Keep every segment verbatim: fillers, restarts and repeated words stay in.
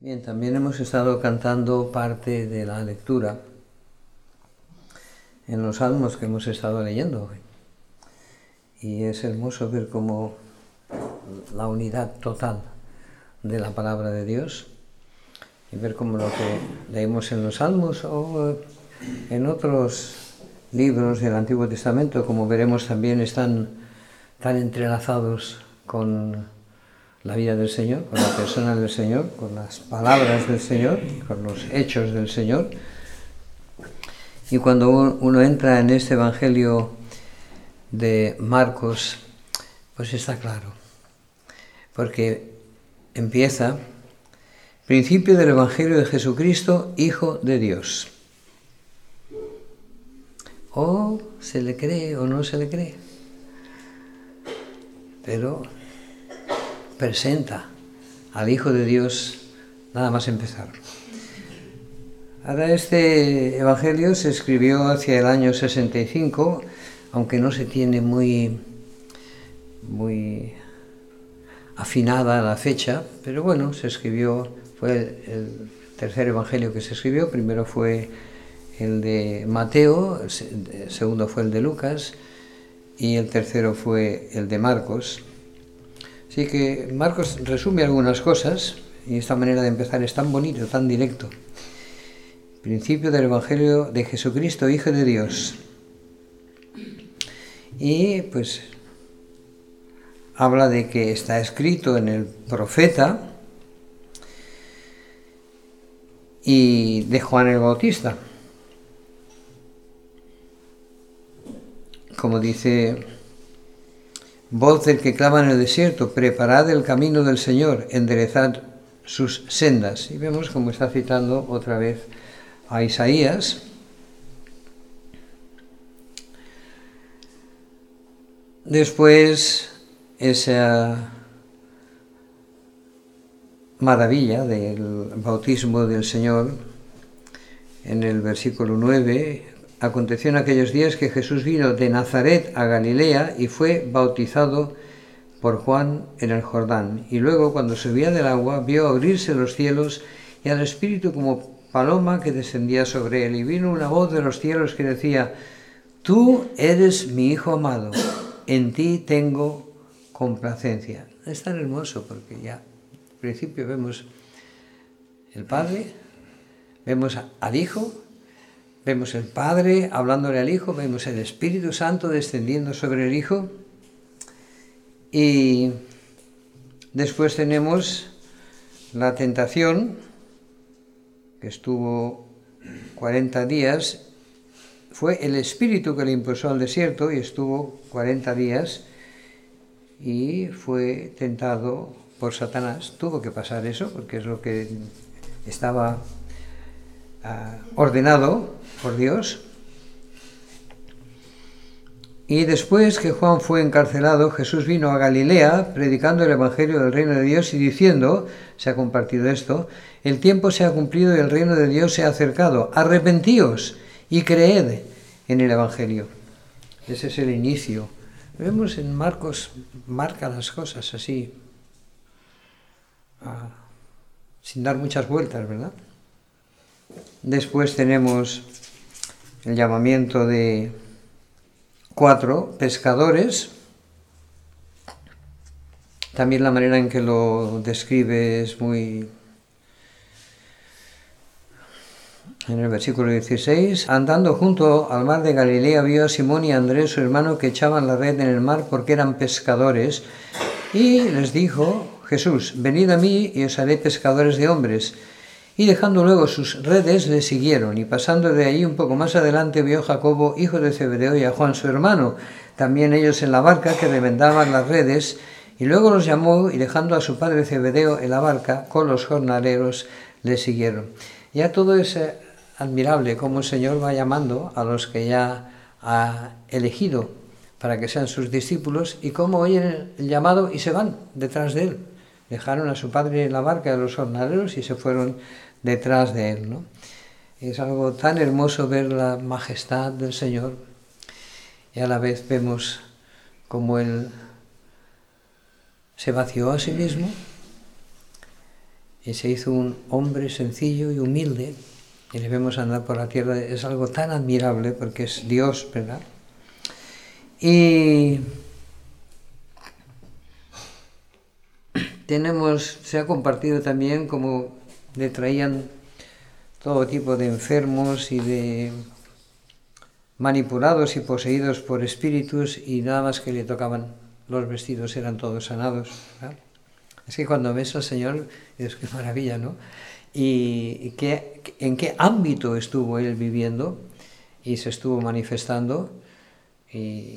Bien, también hemos estado cantando parte de la lectura en los salmos que hemos estado leyendo hoy. Y es hermoso ver cómo la unidad total de la palabra de Dios y ver cómo lo que leímos en los salmos o en otros libros del Antiguo Testamento, como veremos, también están tan entrelazados con la vida del Señor, con la persona del Señor, con las palabras del Señor, con los hechos del Señor. Y cuando uno entra en este Evangelio de Marcos, pues está claro, porque empieza: principio del Evangelio de Jesucristo, Hijo de Dios. O se le cree o no se le cree, pero presenta al Hijo de Dios nada más empezar. Ahora, este Evangelio se escribió hacia el año sesenta y cinco, aunque no se tiene muy, muy afinada la fecha, pero bueno, se escribió, fue el tercer Evangelio que se escribió. Primero fue el de Mateo, el segundo fue el de Lucas y el tercero fue el de Marcos. Así que Marcos resume algunas cosas y esta manera de empezar es tan bonito, tan directo. Principio del Evangelio de Jesucristo, Hijo de Dios. Y pues habla de que está escrito en el profeta y de Juan el Bautista. Como dice: voz del que clama en el desierto, preparad el camino del Señor, enderezad sus sendas. Y vemos como está citando otra vez a Isaías. Después, esa maravilla del bautismo del Señor, en el versículo nueve: aconteció en aquellos días que Jesús vino de Nazaret a Galilea y fue bautizado por Juan en el Jordán. Y luego, cuando subía del agua, vio abrirse los cielos y al Espíritu como paloma que descendía sobre él. Y vino una voz de los cielos que decía: tú eres mi Hijo amado, en ti tengo complacencia. Es tan hermoso porque ya al principio vemos el Padre, vemos al Hijo, vemos el Padre hablándole al Hijo, vemos el Espíritu Santo descendiendo sobre el Hijo, y después tenemos la tentación, que estuvo cuarenta días. Fue el Espíritu que le impulsó al desierto y estuvo cuarenta días y fue tentado por Satanás. Tuvo que pasar eso porque es lo que estaba uh, ordenado por Dios. Y después que Juan fue encarcelado, Jesús vino a Galilea predicando el Evangelio del Reino de Dios y diciendo, se ha compartido esto: el tiempo se ha cumplido y el Reino de Dios se ha acercado. Arrepentíos y creed en el Evangelio. Ese es el inicio. Vemos en Marcos, marca las cosas así, ah, sin dar muchas vueltas, ¿verdad? Después tenemos el llamamiento de cuatro pescadores. También la manera en que lo describe es muy... En el versículo dieciséis, andando junto al mar de Galilea, vio a Simón y a Andrés, su hermano, que echaban la red en el mar porque eran pescadores. Y les dijo Jesús: venid a mí y os haré pescadores de hombres. Y dejando luego sus redes, le siguieron. Y pasando de allí un poco más adelante, vio a Jacobo, hijo de Zebedeo, y a Juan, su hermano, también ellos en la barca, que remendaban las redes. Y luego los llamó, y dejando a su padre Zebedeo en la barca, con los jornaleros le siguieron. Ya todo es admirable cómo el Señor va llamando a los que ya ha elegido para que sean sus discípulos, y cómo oyen el llamado y se van detrás de él. Dejaron a su padre en la barca de los jornaleros y se fueron detrás de él, ¿no? Es algo tan hermoso ver la majestad del Señor, y a la vez vemos cómo Él se vació a sí mismo y se hizo un hombre sencillo y humilde, y le vemos andar por la tierra. Es algo tan admirable porque es Dios, ¿verdad? Y tenemos, se ha compartido también como le traían todo tipo de enfermos y de manipulados y poseídos por espíritus, y nada más que le tocaban los vestidos eran todos sanados, ¿verdad? Es que cuando ves al Señor es que maravilla, ¿no? Y que, en qué ámbito estuvo Él viviendo y se estuvo manifestando. Y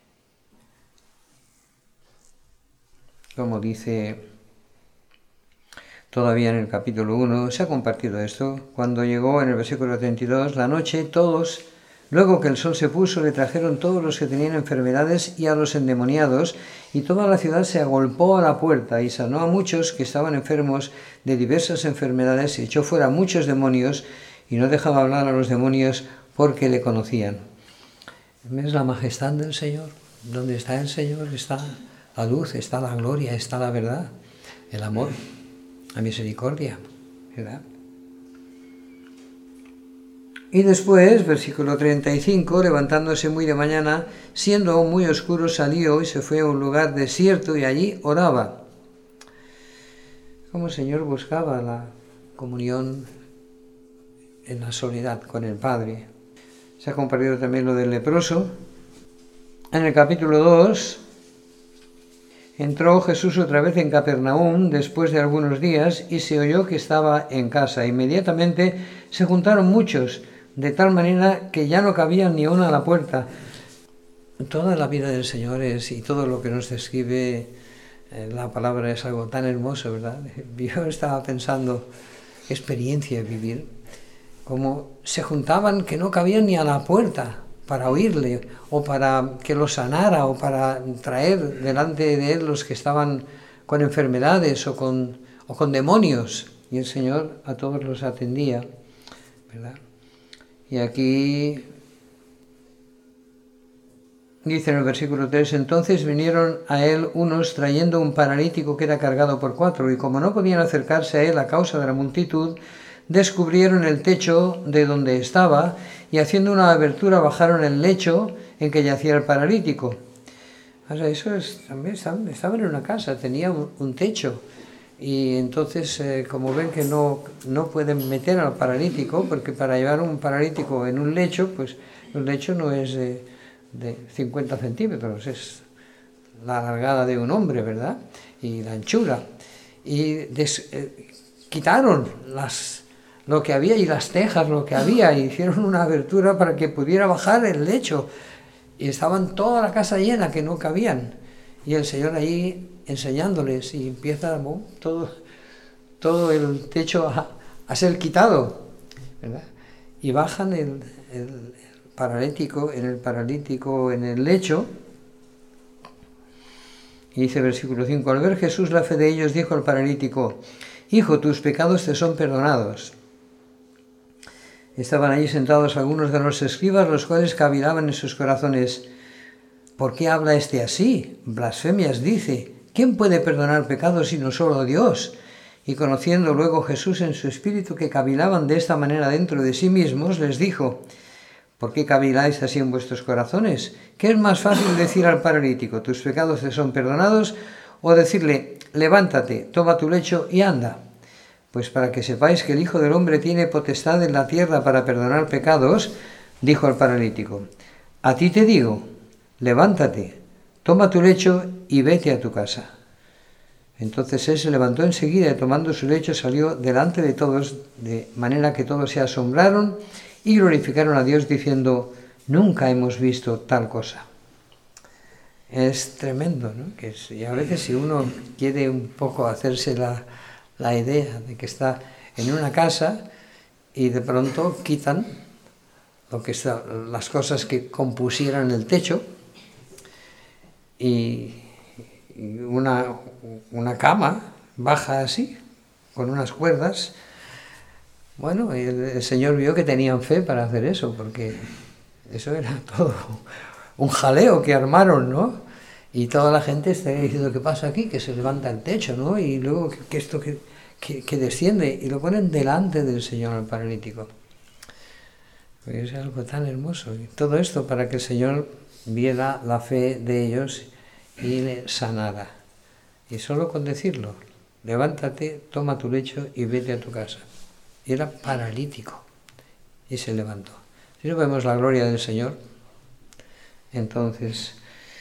como dice todavía en el capítulo uno, se ha compartido esto, cuando llegó en el versículo treinta y dos, la noche, todos, luego que el sol se puso, le trajeron todos los que tenían enfermedades y a los endemoniados, y toda la ciudad se agolpó a la puerta, y sanó a muchos que estaban enfermos de diversas enfermedades, y echó fuera muchos demonios, y no dejaba hablar a los demonios porque le conocían. ¿Ves la majestad del Señor? Donde está el Señor está la luz, está la gloria, está la verdad, el amor, la misericordia, ¿verdad? Y después, versículo treinta y cinco, levantándose muy de mañana, siendo aún muy oscuro, salió y se fue a un lugar desierto y allí oraba. Como el Señor buscaba la comunión en la soledad con el Padre. Se ha compartido también lo del leproso. En el capítulo dos, entró Jesús otra vez en Capernaum después de algunos días y se oyó que estaba en casa. Inmediatamente se juntaron muchos, de tal manera que ya no cabían ni una a la puerta. Toda la vida del Señor es, y todo lo que nos describe eh, la palabra es algo tan hermoso, ¿verdad? Yo estaba pensando, qué experiencia vivir, como se juntaban que no cabían ni a la puerta para oírle, o para que los sanara, o para traer delante de él los que estaban con enfermedades o con, o con demonios, y el Señor a todos los atendía, ¿verdad? Y aquí dice en el versículo tres, entonces vinieron a él unos trayendo un paralítico que era cargado por cuatro, y como no podían acercarse a él a causa de la multitud, descubrieron el techo de donde estaba, y haciendo una abertura bajaron el lecho en que yacía el paralítico. O sea, eso es, también estaban, estaban en una casa, tenía un, un techo. Y entonces, eh, como ven que no, no pueden meter al paralítico, porque para llevar un paralítico en un lecho, pues el lecho no es de, de cincuenta centímetros, es la largada de un hombre, ¿verdad? Y la anchura. Y des, eh, quitaron las, lo que había y las tejas, lo que había, y hicieron una abertura para que pudiera bajar el lecho. Y estaban toda la casa llena, que no cabían. Y el Señor ahí enseñándoles, y empieza bueno, todo, todo el techo a, a ser quitado, ¿verdad? Y bajan el, el paralítico, en el paralítico en el lecho, y dice versículo cinco, al ver Jesús la fe de ellos, dijo al paralítico, hijo, tus pecados te son perdonados. Estaban allí sentados algunos de los escribas, los cuales cavilaban en sus corazones, ¿por qué habla este así? Blasfemias dice. ¿Quién puede perdonar pecados sino solo Dios? Y conociendo luego Jesús en su espíritu que cavilaban de esta manera dentro de sí mismos, les dijo, ¿por qué caviláis así en vuestros corazones? ¿Qué es más fácil decir al paralítico, tus pecados te son perdonados? O decirle, levántate, toma tu lecho y anda. Pues para que sepáis que el Hijo del Hombre tiene potestad en la tierra para perdonar pecados, dijo al paralítico, a ti te digo, levántate, toma tu lecho y vete a tu casa. Entonces él se levantó enseguida y tomando su lecho salió delante de todos, de manera que todos se asombraron y glorificaron a Dios diciendo, nunca hemos visto tal cosa. Es tremendo, ¿no? Que es, y a veces si uno quiere un poco hacerse la, la idea de que está en una casa y de pronto quitan lo que está, las cosas que compusieran el techo, y una, una cama baja así, con unas cuerdas. Bueno, el, el Señor vio que tenían fe para hacer eso, porque eso era todo un jaleo que armaron, ¿no? Y toda la gente está diciendo, ¿qué pasa aquí? Que se levanta el techo, ¿no? Y luego, ¿qué, esto, qué, que, que desciende y lo ponen delante del Señor al paralítico. Pues es algo tan hermoso. Y todo esto para que el Señor viera la fe de ellos y le sanara. Y solo con decirlo, levántate, toma tu lecho y vete a tu casa. Y era paralítico y se levantó. Si no vemos la gloria del Señor, entonces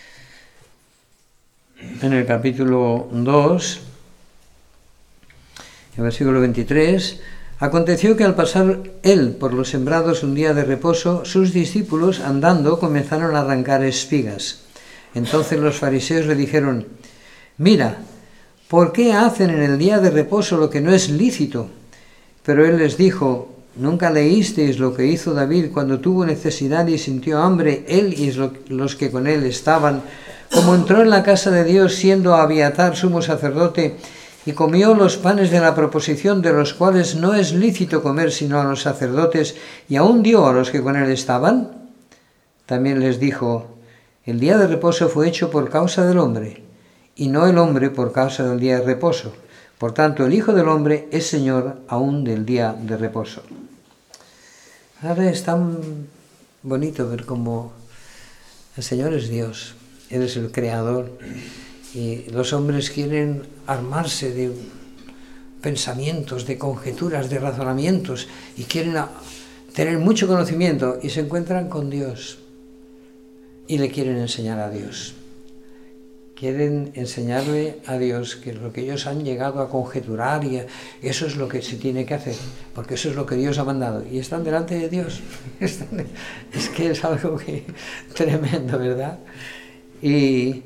en el capítulo dos, en el versículo veintitrés, aconteció que al pasar él por los sembrados un día de reposo, sus discípulos andando comenzaron a arrancar espigas. Entonces los fariseos le dijeron: mira, ¿por qué hacen en el día de reposo lo que no es lícito? Pero él les dijo: ¿nunca leísteis lo que hizo David cuando tuvo necesidad y sintió hambre, él y los que con él estaban, como entró en la casa de Dios siendo Abiatar sumo sacerdote, y comió los panes de la proposición, de los cuales no es lícito comer sino a los sacerdotes, y aún dio a los que con él estaban? También les dijo: el día de reposo fue hecho por causa del hombre, y no el hombre por causa del día de reposo. Por tanto, el Hijo del Hombre es Señor aún del día de reposo. Ahora es tan bonito ver cómo el Señor es Dios, Él es el Creador, y los hombres quieren armarse de pensamientos, de conjeturas, de razonamientos, y quieren tener mucho conocimiento, y se encuentran con Dios, y le quieren enseñar a Dios. Quieren enseñarle a Dios que lo que ellos han llegado a conjeturar, y a, eso es lo que se tiene que hacer, porque eso es lo que Dios ha mandado. Y están delante de Dios. Es que es algo que, tremendo, ¿verdad? Y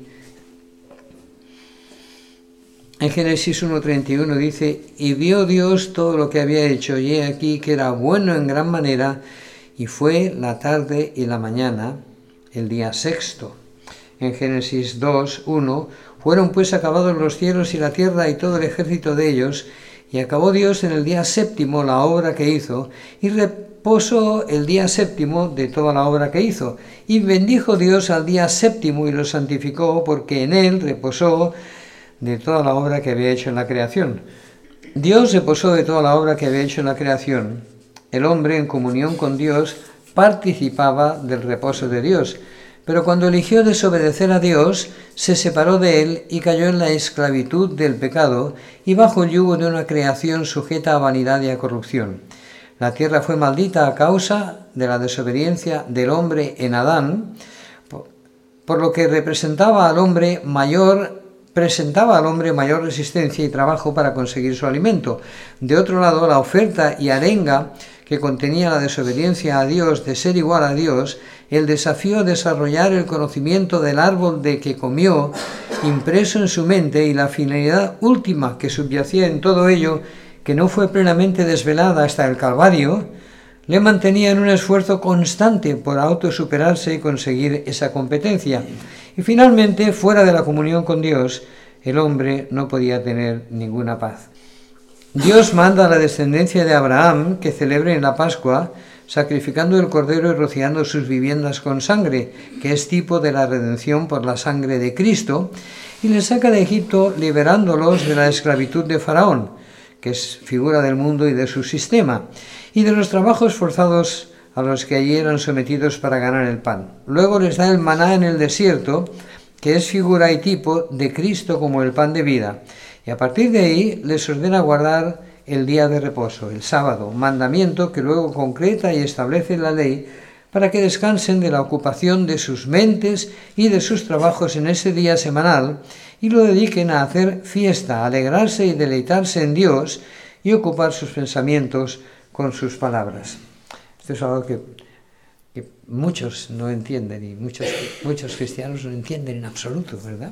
en Génesis uno treinta y uno dice: y vio Dios todo lo que había hecho, y he aquí que era bueno en gran manera, y fue la tarde y la mañana, el día sexto. En Génesis dos uno, fueron pues acabados los cielos y la tierra y todo el ejército de ellos, y acabó Dios en el día séptimo la obra que hizo, y reposó el día séptimo de toda la obra que hizo. Y bendijo Dios al día séptimo y lo santificó, porque en él reposó de toda la obra que había hecho en la creación. Dios reposó de toda la obra que había hecho en la creación. El hombre, en comunión con Dios, participaba del reposo de Dios. Pero cuando eligió desobedecer a Dios, se separó de él y cayó en la esclavitud del pecado y bajo el yugo de una creación sujeta a vanidad y a corrupción. La tierra fue maldita a causa de la desobediencia del hombre en Adán, por lo que representaba al hombre mayor, presentaba al hombre mayor resistencia y trabajo para conseguir su alimento. De otro lado, la oferta y arenga que contenía la desobediencia a Dios de ser igual a Dios, el desafío a desarrollar el conocimiento del árbol de que comió, impreso en su mente, y la finalidad última que subyacía en todo ello, que no fue plenamente desvelada hasta el Calvario, le mantenía en un esfuerzo constante por autosuperarse y conseguir esa competencia. Y finalmente, fuera de la comunión con Dios, el hombre no podía tener ninguna paz. Dios manda a la descendencia de Abraham que celebren la Pascua, sacrificando el cordero y rociando sus viviendas con sangre, que es tipo de la redención por la sangre de Cristo, y les saca de Egipto liberándolos de la esclavitud de Faraón, que es figura del mundo y de su sistema, y de los trabajos forzados a los que allí eran sometidos para ganar el pan. Luego les da el maná en el desierto, que es figura y tipo de Cristo como el pan de vida, y a partir de ahí les ordena guardar el día de reposo, el sábado, mandamiento que luego concreta y establece la ley para que descansen de la ocupación de sus mentes y de sus trabajos en ese día semanal y lo dediquen a hacer fiesta, a alegrarse y deleitarse en Dios y ocupar sus pensamientos con sus palabras. Esto es algo que, que muchos no entienden y muchos, muchos cristianos no entienden en absoluto, ¿verdad?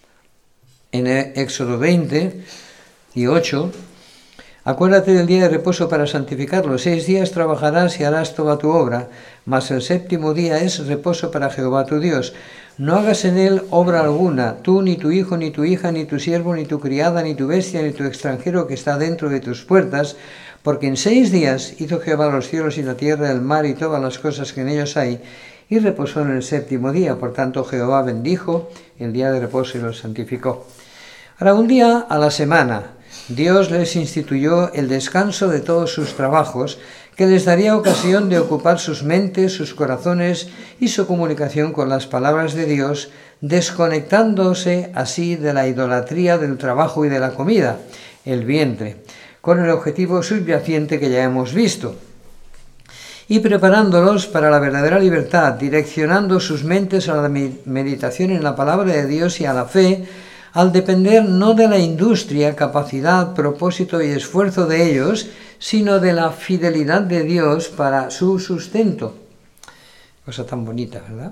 En Éxodo veinte y ocho, acuérdate del día de reposo para santificarlo. Seis días trabajarás y harás toda tu obra, mas el séptimo día es reposo para Jehová tu Dios. No hagas en él obra alguna, tú, ni tu hijo, ni tu hija, ni tu siervo, ni tu criada, ni tu bestia, ni tu extranjero que está dentro de tus puertas, porque en seis días hizo Jehová los cielos y la tierra, el mar y todas las cosas que en ellos hay, y reposó en el séptimo día. Por tanto, Jehová bendijo el día de reposo y lo santificó. Ahora, un día a la semana, Dios les instituyó el descanso de todos sus trabajos, que les daría ocasión de ocupar sus mentes, sus corazones y su comunicación con las palabras de Dios, desconectándose así de la idolatría del trabajo y de la comida, el vientre, con el objetivo subyacente que ya hemos visto, y preparándolos para la verdadera libertad, direccionando sus mentes a la meditación en la palabra de Dios y a la fe, al depender no de la industria, capacidad, propósito y esfuerzo de ellos, sino de la fidelidad de Dios para su sustento. Cosa tan bonita, ¿verdad?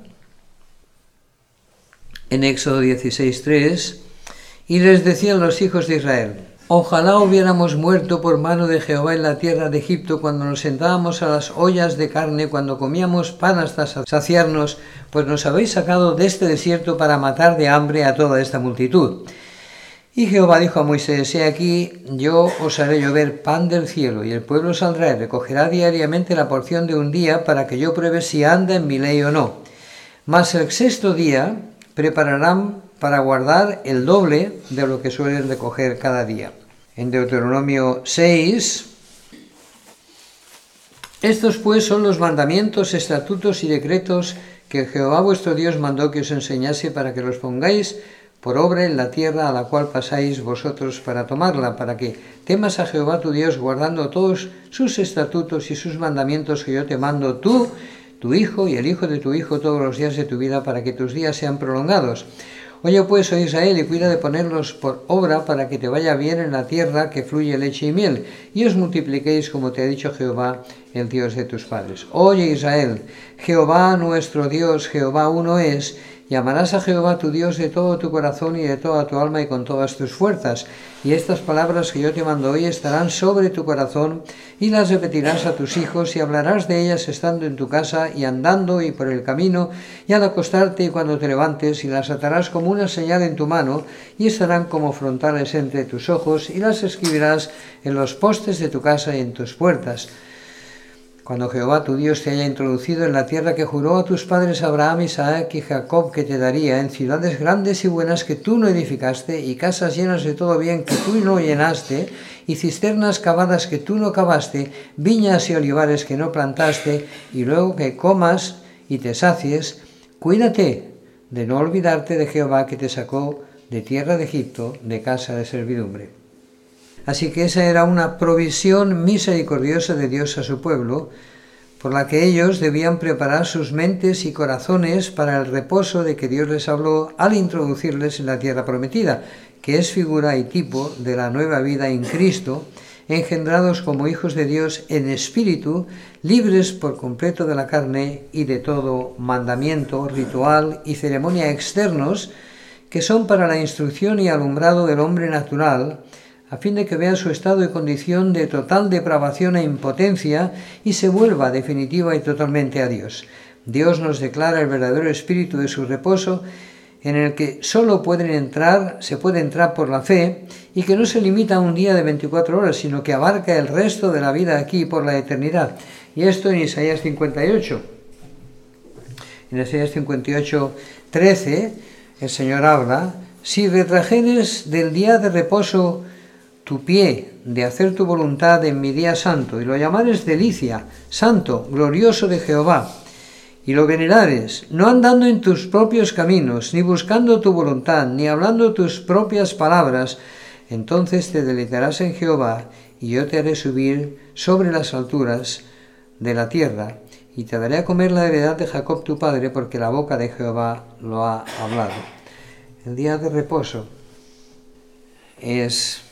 En Éxodo dieciséis tres, y les decían los hijos de Israel: ojalá hubiéramos muerto por mano de Jehová en la tierra de Egipto, cuando nos sentábamos a las ollas de carne, cuando comíamos pan hasta saciarnos, pues nos habéis sacado de este desierto para matar de hambre a toda esta multitud. Y Jehová dijo a Moisés: he aquí, yo os haré llover pan del cielo, y el pueblo saldrá y recogerá diariamente la porción de un día, para que yo pruebe si anda en mi ley o no. Mas el sexto día prepararán para guardar el doble de lo que suelen recoger cada día. En Deuteronomio seis, estos pues son los mandamientos, estatutos y decretos que Jehová vuestro Dios mandó que os enseñase, para que los pongáis por obra en la tierra a la cual pasáis vosotros para tomarla, para que temas a Jehová tu Dios, guardando todos sus estatutos y sus mandamientos que yo te mando, tú, tu hijo y el hijo de tu hijo, todos los días de tu vida, para que tus días sean prolongados. Oye pues, oh Israel, y cuida de ponerlos por obra, para que te vaya bien en la tierra que fluye leche y miel, y os multipliquéis como te ha dicho Jehová, el Dios de tus padres. Oye Israel, Jehová nuestro Dios, Jehová uno es, y amarás a Jehová tu Dios de todo tu corazón y de toda tu alma y con todas tus fuerzas. Y estas palabras que yo te mando hoy estarán sobre tu corazón, y las repetirás a tus hijos, y hablarás de ellas estando en tu casa y andando y por el camino, y al acostarte y cuando te levantes, y las atarás como una señal en tu mano, y estarán como frontales entre tus ojos, y las escribirás en los postes de tu casa y en tus puertas. Cuando Jehová tu Dios te haya introducido en la tierra que juró a tus padres Abraham, Isaac y Jacob que te daría, en ciudades grandes y buenas que tú no edificaste, y casas llenas de todo bien que tú no llenaste, y cisternas cavadas que tú no cavaste, viñas y olivares que no plantaste, y luego que comas y te sacies, cuídate de no olvidarte de Jehová que te sacó de tierra de Egipto, de casa de servidumbre. Así que esa era una provisión misericordiosa de Dios a su pueblo, por la que ellos debían preparar sus mentes y corazones para el reposo de que Dios les habló al introducirles en la tierra prometida, que es figura y tipo de la nueva vida en Cristo, engendrados como hijos de Dios en espíritu, libres por completo de la carne y de todo mandamiento, ritual y ceremonia externos, que son para la instrucción y alumbrado del hombre natural, a fin de que vea su estado y condición de total depravación e impotencia y se vuelva definitiva y totalmente a Dios. Dios nos declara el verdadero espíritu de su reposo, en el que solo pueden entrar, se puede entrar por la fe, y que no se limita a un día de veinticuatro horas, sino que abarca el resto de la vida aquí por la eternidad. Y esto en Isaías cincuenta y ocho. En Isaías cincuenta y ocho, trece, el Señor habla: si retrajeres del día de reposo tu pie de hacer tu voluntad en mi día santo, y lo llamares delicia, santo, glorioso de Jehová, y lo venerares, no andando en tus propios caminos, ni buscando tu voluntad, ni hablando tus propias palabras, entonces te deleitarás en Jehová, y yo te haré subir sobre las alturas de la tierra, y te daré a comer la heredad de Jacob tu padre, porque la boca de Jehová lo ha hablado. El día de reposo es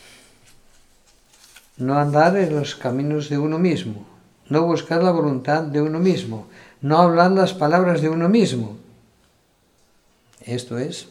no andar en los caminos de uno mismo, no buscar la voluntad de uno mismo, no hablar las palabras de uno mismo. Esto es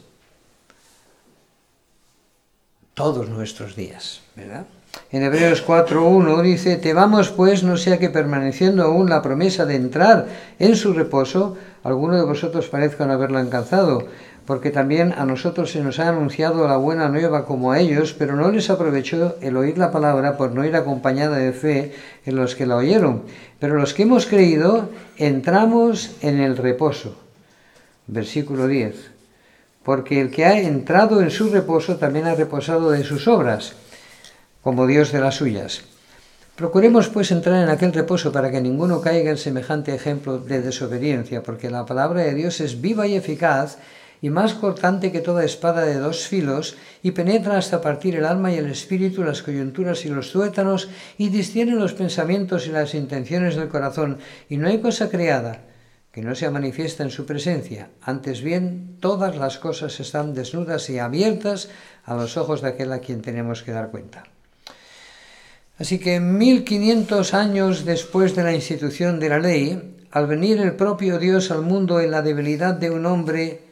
todos nuestros días, ¿verdad? En Hebreos cuatro uno dice: temamos pues no sea que permaneciendo aún la promesa de entrar en su reposo, alguno de vosotros parezca no haberla alcanzado, porque también a nosotros se nos ha anunciado la buena nueva como a ellos, pero no les aprovechó el oír la palabra por no ir acompañada de fe en los que la oyeron. Pero los que hemos creído entramos en el reposo. Versículo diez. Porque el que ha entrado en su reposo también ha reposado de sus obras, como Dios de las suyas. Procuremos pues entrar en aquel reposo para que ninguno caiga en semejante ejemplo de desobediencia, porque la palabra de Dios es viva y eficaz, y más cortante que toda espada de dos filos, y penetra hasta partir el alma y el espíritu, las coyunturas y los tuétanos, y discierne los pensamientos y las intenciones del corazón, y no hay cosa creada que no sea manifiesta en su presencia. Antes bien, todas las cosas están desnudas y abiertas a los ojos de aquel a quien tenemos que dar cuenta. Así que mil quinientos años después de la institución de la ley, al venir el propio Dios al mundo en la debilidad de un hombre,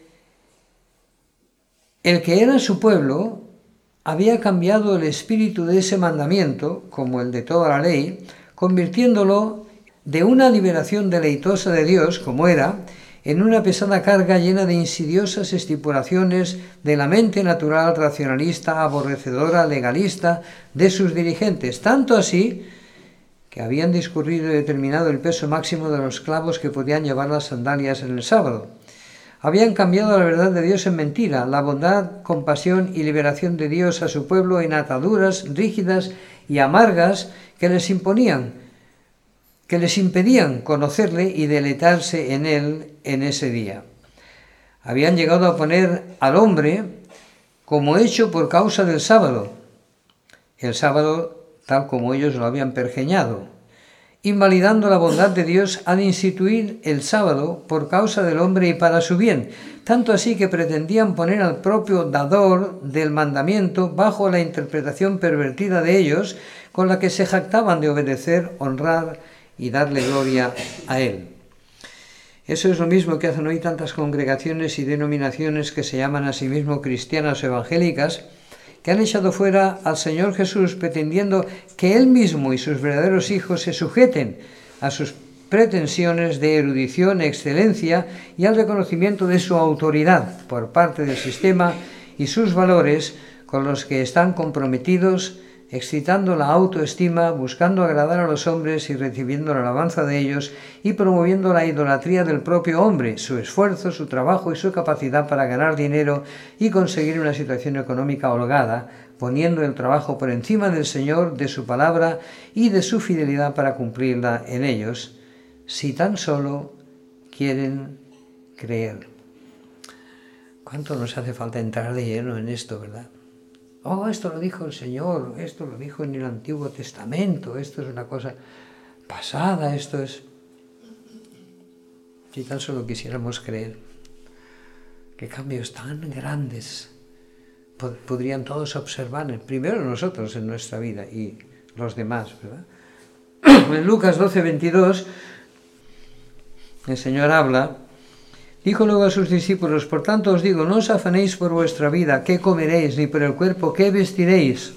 el que era su pueblo había cambiado el espíritu de ese mandamiento, como el de toda la ley, convirtiéndolo de una liberación deleitosa de Dios, como era, en una pesada carga llena de insidiosas estipulaciones de la mente natural, racionalista, aborrecedora, legalista de sus dirigentes, tanto así que habían discurrido y determinado el peso máximo de los clavos que podían llevar las sandalias en el sábado. Habían cambiado la verdad de Dios en mentira, la bondad, compasión y liberación de Dios a su pueblo en ataduras rígidas y amargas que les imponían, que les impedían conocerle y deleitarse en él en ese día. Habían llegado a poner al hombre como hecho por causa del sábado, el sábado tal como ellos lo habían pergeñado, invalidando la bondad de Dios al instituir el sábado por causa del hombre y para su bien, tanto así que pretendían poner al propio dador del mandamiento bajo la interpretación pervertida de ellos, con la que se jactaban de obedecer, honrar y darle gloria a él. Eso es lo mismo que hacen hoy tantas congregaciones y denominaciones que se llaman a sí mismos cristianas o evangélicas, que han echado fuera al Señor Jesús pretendiendo que Él mismo y sus verdaderos hijos se sujeten a sus pretensiones de erudición, excelencia y al reconocimiento de su autoridad por parte del sistema y sus valores con los que están comprometidos, excitando la autoestima, buscando agradar a los hombres y recibiendo la alabanza de ellos y promoviendo la idolatría del propio hombre, su esfuerzo, su trabajo y su capacidad para ganar dinero y conseguir una situación económica holgada, poniendo el trabajo por encima del Señor, de su palabra y de su fidelidad para cumplirla en ellos, si tan solo quieren creer. ¿Cuánto nos hace falta entrar de lleno en esto, verdad? Oh, esto lo dijo el Señor, esto lo dijo en el Antiguo Testamento, esto es una cosa pasada, esto es... Si tan solo quisiéramos creer, qué cambios tan grandes pod- podrían todos observar, primero nosotros en nuestra vida y los demás, ¿verdad? En Lucas doce, veintidós, el Señor habla. Dijo luego a sus discípulos: por tanto os digo, no os afanéis por vuestra vida, qué comeréis, ni por el cuerpo, qué vestiréis.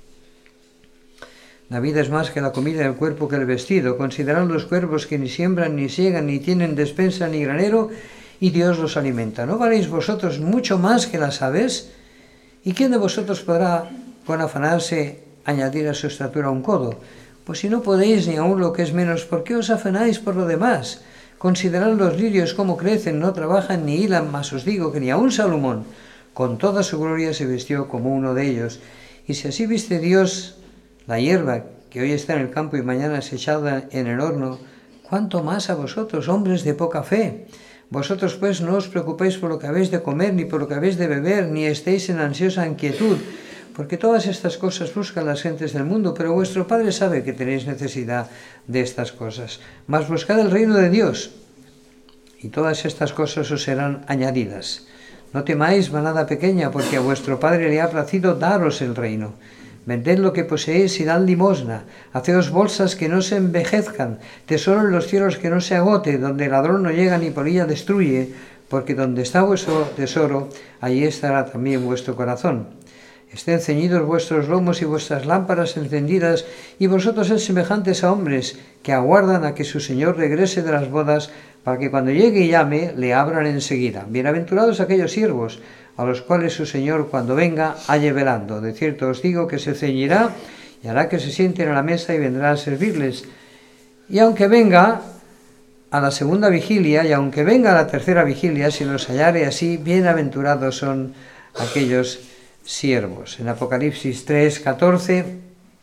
La vida es más que la comida, y el cuerpo que el vestido. Considerad los cuervos que ni siembran, ni siegan, ni tienen despensa, ni granero, y Dios los alimenta. ¿No valéis vosotros mucho más que las aves? ¿Y quién de vosotros podrá, con afanarse, añadir a su estatura un codo? Pues si no podéis ni aun lo que es menos, ¿por qué os afanáis por lo demás? Considerad los lirios cómo crecen, no trabajan ni hilan, mas os digo que ni aun Salomón, con toda su gloria, se vistió como uno de ellos. Y si así viste Dios la hierba, que hoy está en el campo y mañana es echada en el horno, ¿cuánto más a vosotros, hombres de poca fe? Vosotros pues no os preocupéis por lo que habéis de comer, ni por lo que habéis de beber, ni estéis en ansiosa inquietud, porque todas estas cosas buscan las gentes del mundo, pero vuestro Padre sabe que tenéis necesidad de estas cosas. Mas buscad el reino de Dios, y todas estas cosas os serán añadidas. No temáis, manada pequeña, porque a vuestro Padre le ha placido daros el reino. Vended lo que poseéis y dad limosna. Haceos bolsas que no se envejezcan, tesoro en los cielos que no se agote, donde el ladrón no llega ni polilla destruye, porque donde está vuestro tesoro, allí estará también vuestro corazón. Estén ceñidos vuestros lomos y vuestras lámparas encendidas, y vosotros sed semejantes a hombres que aguardan a que su Señor regrese de las bodas, para que cuando llegue y llame, le abran enseguida. Bienaventurados aquellos siervos, a los cuales su Señor, cuando venga, halle velando. De cierto os digo que se ceñirá y hará que se sienten a la mesa y vendrá a servirles. Y aunque venga a la segunda vigilia, y aunque venga a la tercera vigilia, si los hallare así, bienaventurados son aquellos siervos. En Apocalipsis tres, catorce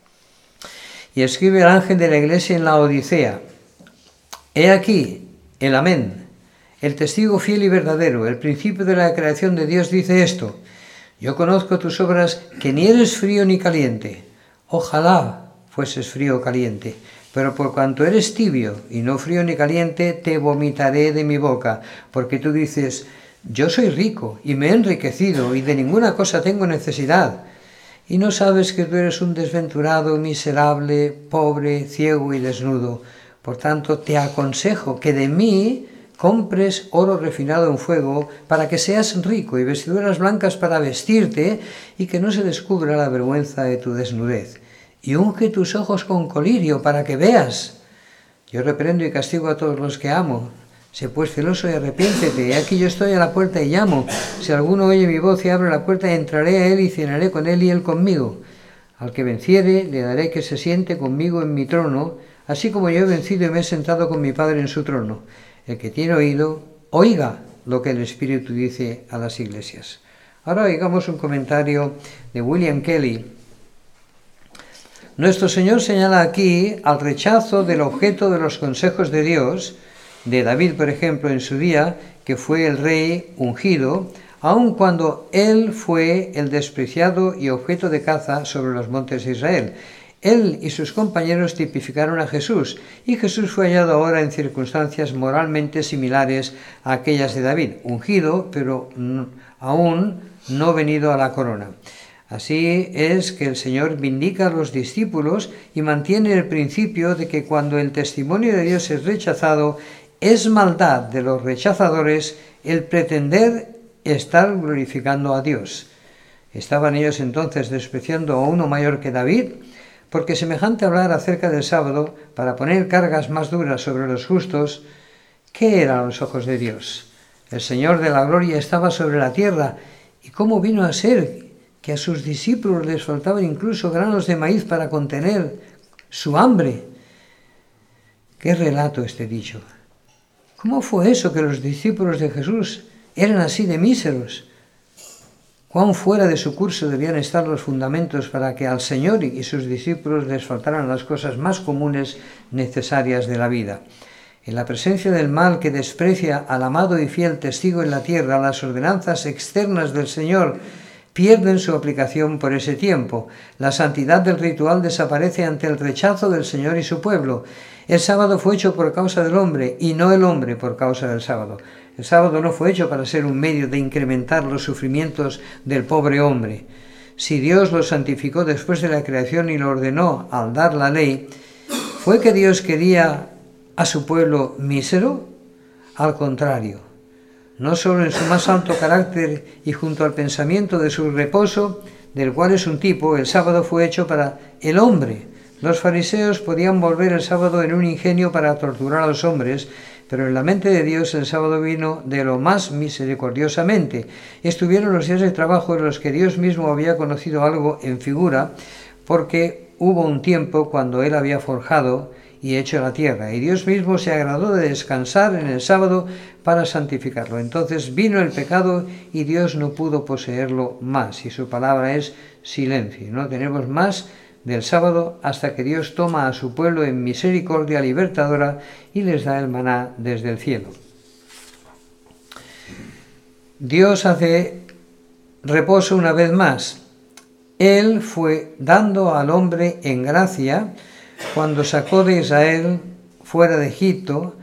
Y escribe el ángel de la iglesia en la Odisea: he aquí el Amén, el testigo fiel y verdadero, el principio de la creación de Dios dice esto: yo conozco tus obras, que ni eres frío ni caliente. Ojalá fueses frío o caliente, pero por cuanto eres tibio y no frío ni caliente, te vomitaré de mi boca, porque tú dices: yo soy rico y me he enriquecido y de ninguna cosa tengo necesidad. Y no sabes que tú eres un desventurado, miserable, pobre, ciego y desnudo. Por tanto, te aconsejo que de mí compres oro refinado en fuego, para que seas rico, y vestiduras blancas para vestirte, y que no se descubra la vergüenza de tu desnudez. Y unge tus ojos con colirio, para que veas. Yo reprendo y castigo a todos los que amo. Sé pues celoso y arrepiéntete. He aquí yo estoy a la puerta y llamo. Si alguno oye mi voz y abre la puerta, entraré a él y cenaré con él y él conmigo. Al que venciere, le daré que se siente conmigo en mi trono, así como yo he vencido y me he sentado con mi Padre en su trono. El que tiene oído, oiga lo que el Espíritu dice a las iglesias. Ahora oigamos un comentario de William Kelly. Nuestro Señor señala aquí al rechazo del objeto de los consejos de Dios, de David, por ejemplo, en su día, que fue el rey ungido, aun cuando él fue el despreciado y objeto de caza sobre los montes de Israel. Él y sus compañeros tipificaron a Jesús, y Jesús fue hallado ahora en circunstancias moralmente similares a aquellas de David, ungido, pero aún no venido a la corona. Así es que el Señor vindica a los discípulos y mantiene el principio de que cuando el testimonio de Dios es rechazado, es maldad de los rechazadores el pretender estar glorificando a Dios. ¿Estaban ellos entonces despreciando a uno mayor que David? Porque semejante hablar acerca del sábado para poner cargas más duras sobre los justos, ¿qué era a los ojos de Dios? El Señor de la gloria estaba sobre la tierra, ¿y cómo vino a ser que a sus discípulos les faltaban incluso granos de maíz para contener su hambre? ¿Qué relato este dicho? ¿Cómo fue eso que los discípulos de Jesús eran así de míseros? ¿Cuán fuera de su curso debían estar los fundamentos para que al Señor y sus discípulos les faltaran las cosas más comunes necesarias de la vida? En la presencia del mal que desprecia al amado y fiel testigo en la tierra, las ordenanzas externas del Señor pierden su aplicación por ese tiempo. La santidad del ritual desaparece ante el rechazo del Señor y su pueblo. El sábado fue hecho por causa del hombre y no el hombre por causa del sábado. El sábado no fue hecho para ser un medio de incrementar los sufrimientos del pobre hombre. Si Dios lo santificó después de la creación y lo ordenó al dar la ley, ¿fue que Dios quería a su pueblo mísero? Al contrario, no solo en su más alto carácter y junto al pensamiento de su reposo, del cual es un tipo, el sábado fue hecho para el hombre. Los fariseos podían volver el sábado en un ingenio para torturar a los hombres, pero en la mente de Dios el sábado vino de lo más misericordiosamente. Estuvieron los días de trabajo en los que Dios mismo había conocido algo en figura, porque hubo un tiempo cuando Él había forjado y hecho la tierra, y Dios mismo se agradó de descansar en el sábado para santificarlo. Entonces vino el pecado y Dios no pudo poseerlo más, y su palabra es silencio. No tenemos más del sábado hasta que Dios toma a su pueblo en misericordia libertadora y les da el maná desde el cielo. Dios hace reposo una vez más. Él fue dando al hombre en gracia cuando sacó de Israel fuera de Egipto.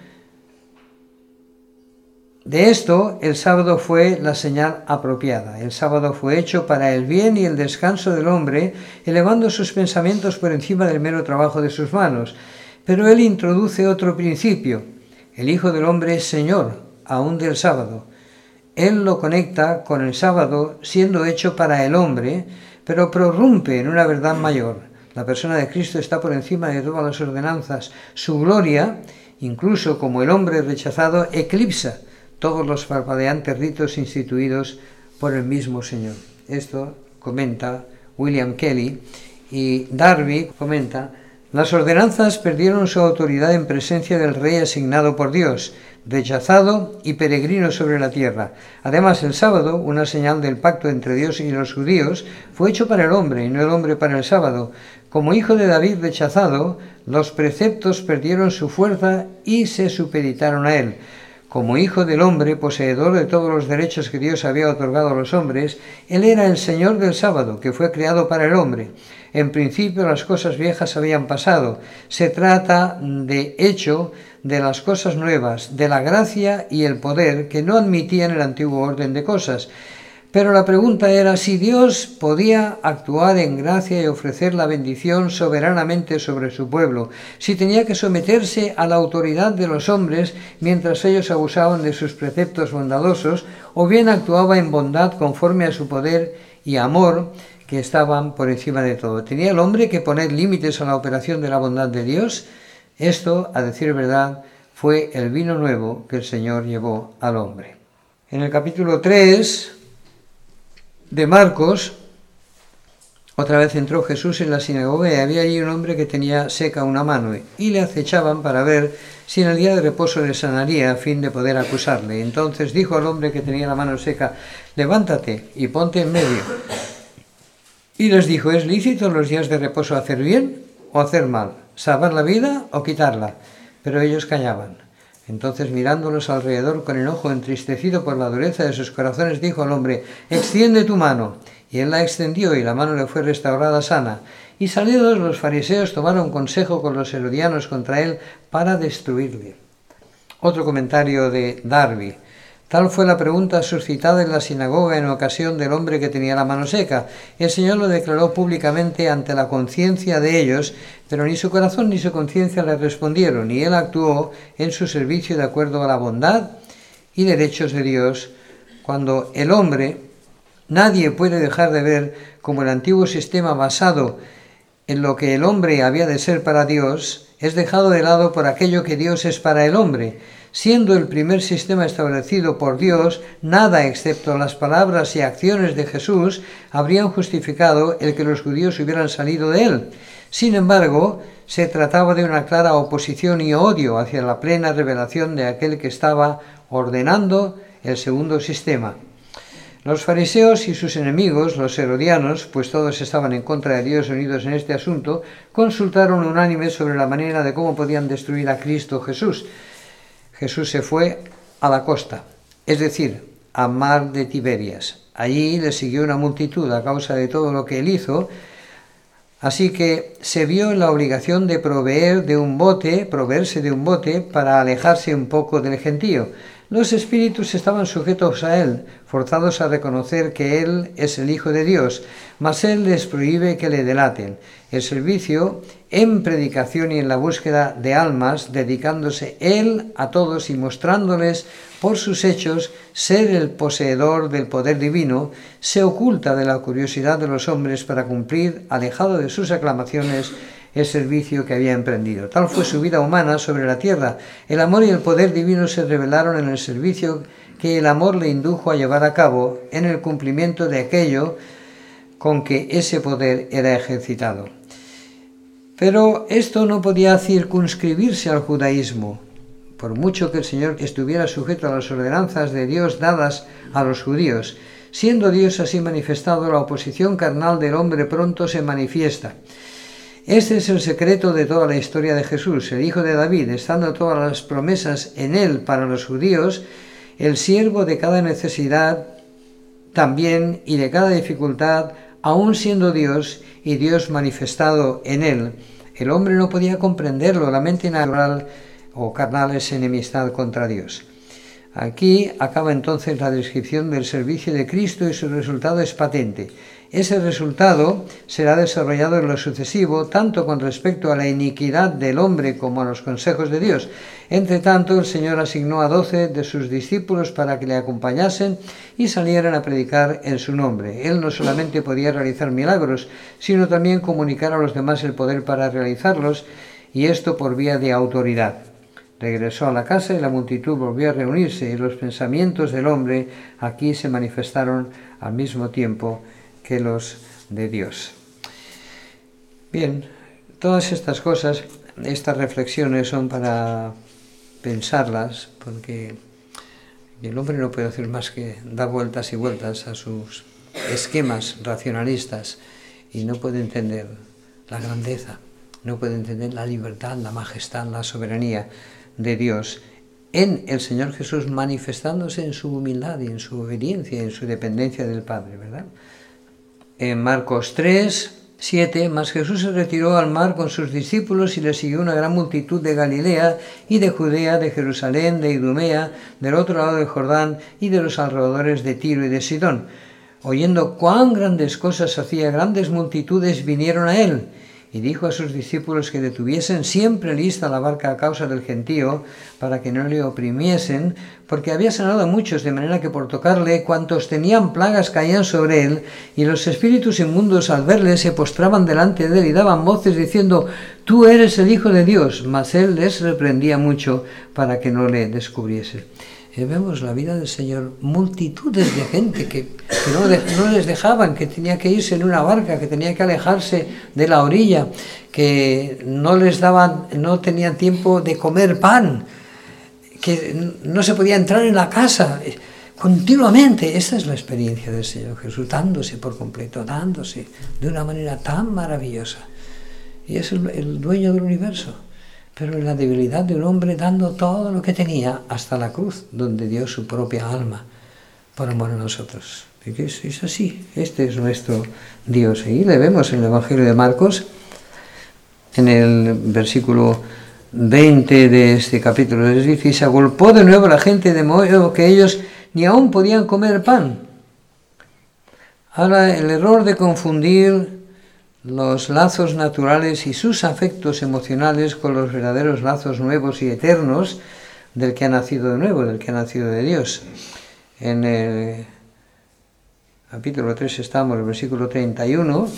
De esto, el sábado fue la señal apropiada. El sábado fue hecho para el bien y el descanso del hombre, elevando sus pensamientos por encima del mero trabajo de sus manos. Pero él introduce otro principio. El Hijo del Hombre es Señor, aún del sábado. Él lo conecta con el sábado siendo hecho para el hombre, pero prorrumpe en una verdad mayor. La persona de Cristo está por encima de todas las ordenanzas. Su gloria, incluso como el hombre rechazado, eclipsa todos los parpadeantes ritos instituidos por el mismo Señor. Esto comenta William Kelly, y Darby comenta: las ordenanzas perdieron su autoridad en presencia del rey asignado por Dios, rechazado y peregrino sobre la tierra. Además, el sábado, una señal del pacto entre Dios y los judíos, fue hecho para el hombre y no el hombre para el sábado. Como hijo de David rechazado, los preceptos perdieron su fuerza y se supeditaron a él. Como hijo del hombre, poseedor de todos los derechos que Dios había otorgado a los hombres, él era el Señor del sábado, que fue creado para el hombre. En principio las cosas viejas habían pasado. Se trata, de hecho, de las cosas nuevas, de la gracia y el poder que no admitían el antiguo orden de cosas. Pero la pregunta era si Dios podía actuar en gracia y ofrecer la bendición soberanamente sobre su pueblo, si tenía que someterse a la autoridad de los hombres mientras ellos abusaban de sus preceptos bondadosos, o bien actuaba en bondad conforme a su poder y amor que estaban por encima de todo. ¿Tenía el hombre que poner límites a la operación de la bondad de Dios? Esto, a decir verdad, fue el vino nuevo que el Señor llevó al hombre. En el capítulo tres de Marcos, otra vez entró Jesús en la sinagoga y había allí un hombre que tenía seca una mano y le acechaban para ver si en el día de reposo le sanaría a fin de poder acusarle. Entonces dijo al hombre que tenía la mano seca: levántate y ponte en medio. Y les dijo: ¿es lícito en los días de reposo hacer bien o hacer mal? ¿Salvar la vida o quitarla? Pero ellos callaban. Entonces, mirándolos alrededor con enojo, entristecido por la dureza de sus corazones, dijo al hombre: extiende tu mano. Y él la extendió, y la mano le fue restaurada sana. Y salidos los fariseos tomaron consejo con los herodianos contra él para destruirle. Otro comentario de Darby. Tal fue la pregunta suscitada en la sinagoga en ocasión del hombre que tenía la mano seca. El Señor lo declaró públicamente ante la conciencia de ellos, pero ni su corazón ni su conciencia le respondieron, y él actuó en su servicio de acuerdo a la bondad y derechos de Dios. Cuando el hombre, nadie puede dejar de ver como el antiguo sistema basado en lo que el hombre había de ser para Dios, es dejado de lado por aquello que Dios es para el hombre. Siendo el primer sistema establecido por Dios, nada excepto las palabras y acciones de Jesús habrían justificado el que los judíos hubieran salido de él. Sin embargo, se trataba de una clara oposición y odio hacia la plena revelación de aquel que estaba ordenando el segundo sistema. Los fariseos y sus enemigos, los herodianos, pues todos estaban en contra de Dios unidos en este asunto, consultaron unánime sobre la manera de cómo podían destruir a Cristo Jesús. Jesús se fue a la costa, es decir, a mar de Tiberias. Allí le siguió una multitud a causa de todo lo que él hizo, así que se vio en la obligación de proveer de un bote, proveerse de un bote para alejarse un poco del gentío. Los espíritus estaban sujetos a él, forzados a reconocer que él es el Hijo de Dios, mas él les prohíbe que le delaten. El servicio en predicación y en la búsqueda de almas, dedicándose él a todos y mostrándoles por sus hechos ser el poseedor del poder divino, se oculta de la curiosidad de los hombres para cumplir, alejado de sus aclamaciones, el servicio que había emprendido. Tal fue su vida humana sobre la tierra. El amor y el poder divino se revelaron en el servicio que el amor le indujo a llevar a cabo, en el cumplimiento de aquello con que ese poder era ejercitado. Pero esto no podía circunscribirse al judaísmo. Por mucho que el Señor estuviera sujeto a las ordenanzas de Dios dadas a los judíos, siendo Dios así manifestado, la oposición carnal del hombre pronto se manifiesta. Este es el secreto de toda la historia de Jesús, el Hijo de David, estando todas las promesas en él para los judíos, el siervo de cada necesidad también y de cada dificultad, aun siendo Dios y Dios manifestado en él. El hombre no podía comprenderlo, la mente natural o carnal es enemistad contra Dios. Aquí acaba entonces la descripción del servicio de Cristo y su resultado es patente. Ese resultado será desarrollado en lo sucesivo, tanto con respecto a la iniquidad del hombre como a los consejos de Dios. Entre tanto, el Señor asignó a doce de sus discípulos para que le acompañasen y salieran a predicar en su nombre. Él no solamente podía realizar milagros, sino también comunicar a los demás el poder para realizarlos, y esto por vía de autoridad. Regresó a la casa y la multitud volvió a reunirse, y los pensamientos del hombre aquí se manifestaron al mismo tiempo que los de Dios. Bien, todas estas cosas, estas reflexiones son para pensarlas, porque el hombre no puede hacer más que dar vueltas y vueltas a sus esquemas racionalistas y no puede entender la grandeza, no puede entender la libertad, la majestad, la soberanía de Dios en el Señor Jesús, manifestándose en su humildad y en su obediencia y en su dependencia del Padre, ¿verdad? En Marcos tres, siete, mas Jesús se retiró al mar con sus discípulos y le siguió una gran multitud de Galilea y de Judea, de Jerusalén, de Idumea, del otro lado del Jordán y de los alrededores de Tiro y de Sidón. Oyendo cuán grandes cosas hacía, grandes multitudes vinieron a él. Y dijo a sus discípulos que detuviesen siempre lista la barca a causa del gentío, para que no le oprimiesen, porque había sanado a muchos, de manera que por tocarle, cuantos tenían plagas caían sobre él, y los espíritus inmundos al verle se postraban delante de él y daban voces diciendo, tú eres el Hijo de Dios, mas él les reprendía mucho para que no le descubriesen. Y vemos la vida del Señor, multitudes de gente que, que no, de, no les dejaban, que tenía que irse en una barca, que tenía que alejarse de la orilla, que no les daban, no tenían tiempo de comer pan, que no se podía entrar en la casa continuamente. Esa es la experiencia del Señor Jesús, dándose por completo, dándose de una manera tan maravillosa. Y es el, el dueño del universo. Pero en la debilidad de un hombre dando todo lo que tenía hasta la cruz, donde dio su propia alma por amor a nosotros. Es, es así, este es nuestro Dios. Y le vemos en el Evangelio de Marcos, en el versículo veinte de este capítulo, les dice, y se agolpó de nuevo la gente de modo que ellos ni aún podían comer pan. Ahora el error de confundir los lazos naturales y sus afectos emocionales con los verdaderos lazos nuevos y eternos del que ha nacido de nuevo, del que ha nacido de Dios. En el capítulo tres estamos, en el versículo treinta y uno.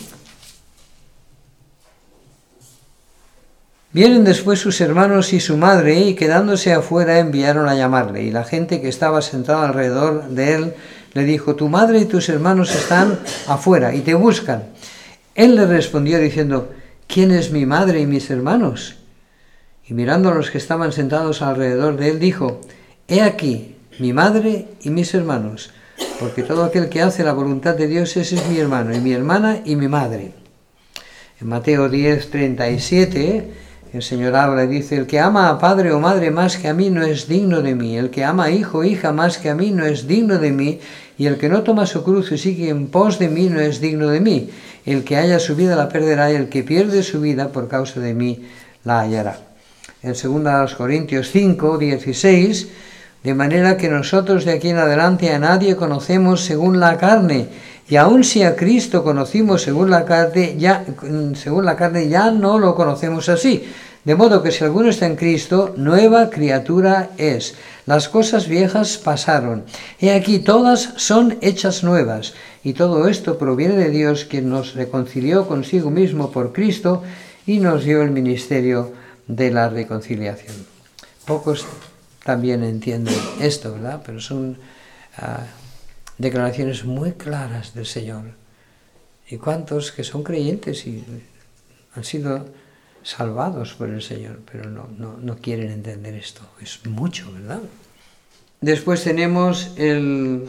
Vienen después sus hermanos y su madre, y quedándose afuera enviaron a llamarle. Y la gente que estaba sentada alrededor de él le dijo, tu madre y tus hermanos están afuera y te buscan. Él le respondió diciendo, ¿quién es mi madre y mis hermanos? Y mirando a los que estaban sentados alrededor de él, dijo, he aquí mi madre y mis hermanos, porque todo aquel que hace la voluntad de Dios, ese es mi hermano, y mi hermana y mi madre. En Mateo diez, treinta y siete, el Señor habla y dice, el que ama a padre o madre más que a mí no es digno de mí, el que ama a hijo o hija más que a mí no es digno de mí, y el que no toma su cruz y sigue en pos de mí no es digno de mí. El que haya su vida la perderá, y el que pierde su vida por causa de mí la hallará. En dos Corintios cinco, dieciséis, de manera que nosotros de aquí en adelante a nadie conocemos según la carne, y aun si a Cristo conocimos según la carne, ya, según la carne, ya no lo conocemos así. De modo que si alguno está en Cristo, nueva criatura es. Las cosas viejas pasaron. He aquí todas son hechas nuevas. Y todo esto proviene de Dios, quien nos reconcilió consigo mismo por Cristo y nos dio el ministerio de la reconciliación. Pocos también entienden esto, ¿verdad? Pero son uh, declaraciones muy claras del Señor. ¿Y cuántos que son creyentes y han sido salvados por el Señor, pero no, no, no quieren entender esto? Es mucho, ¿verdad? Después tenemos el,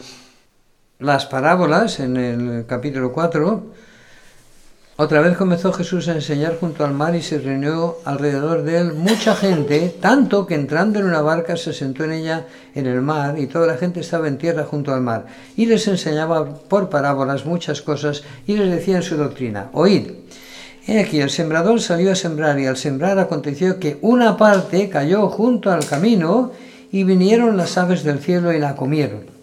las parábolas en el capítulo cuatro. Otra vez comenzó Jesús a enseñar junto al mar y se reunió alrededor de él mucha gente, tanto que entrando en una barca se sentó en ella en el mar, y toda la gente estaba en tierra junto al mar. Y les enseñaba por parábolas muchas cosas y les decía en su doctrina, oíd. He aquí, el sembrador salió a sembrar, y al sembrar aconteció que una parte cayó junto al camino, y vinieron las aves del cielo y la comieron.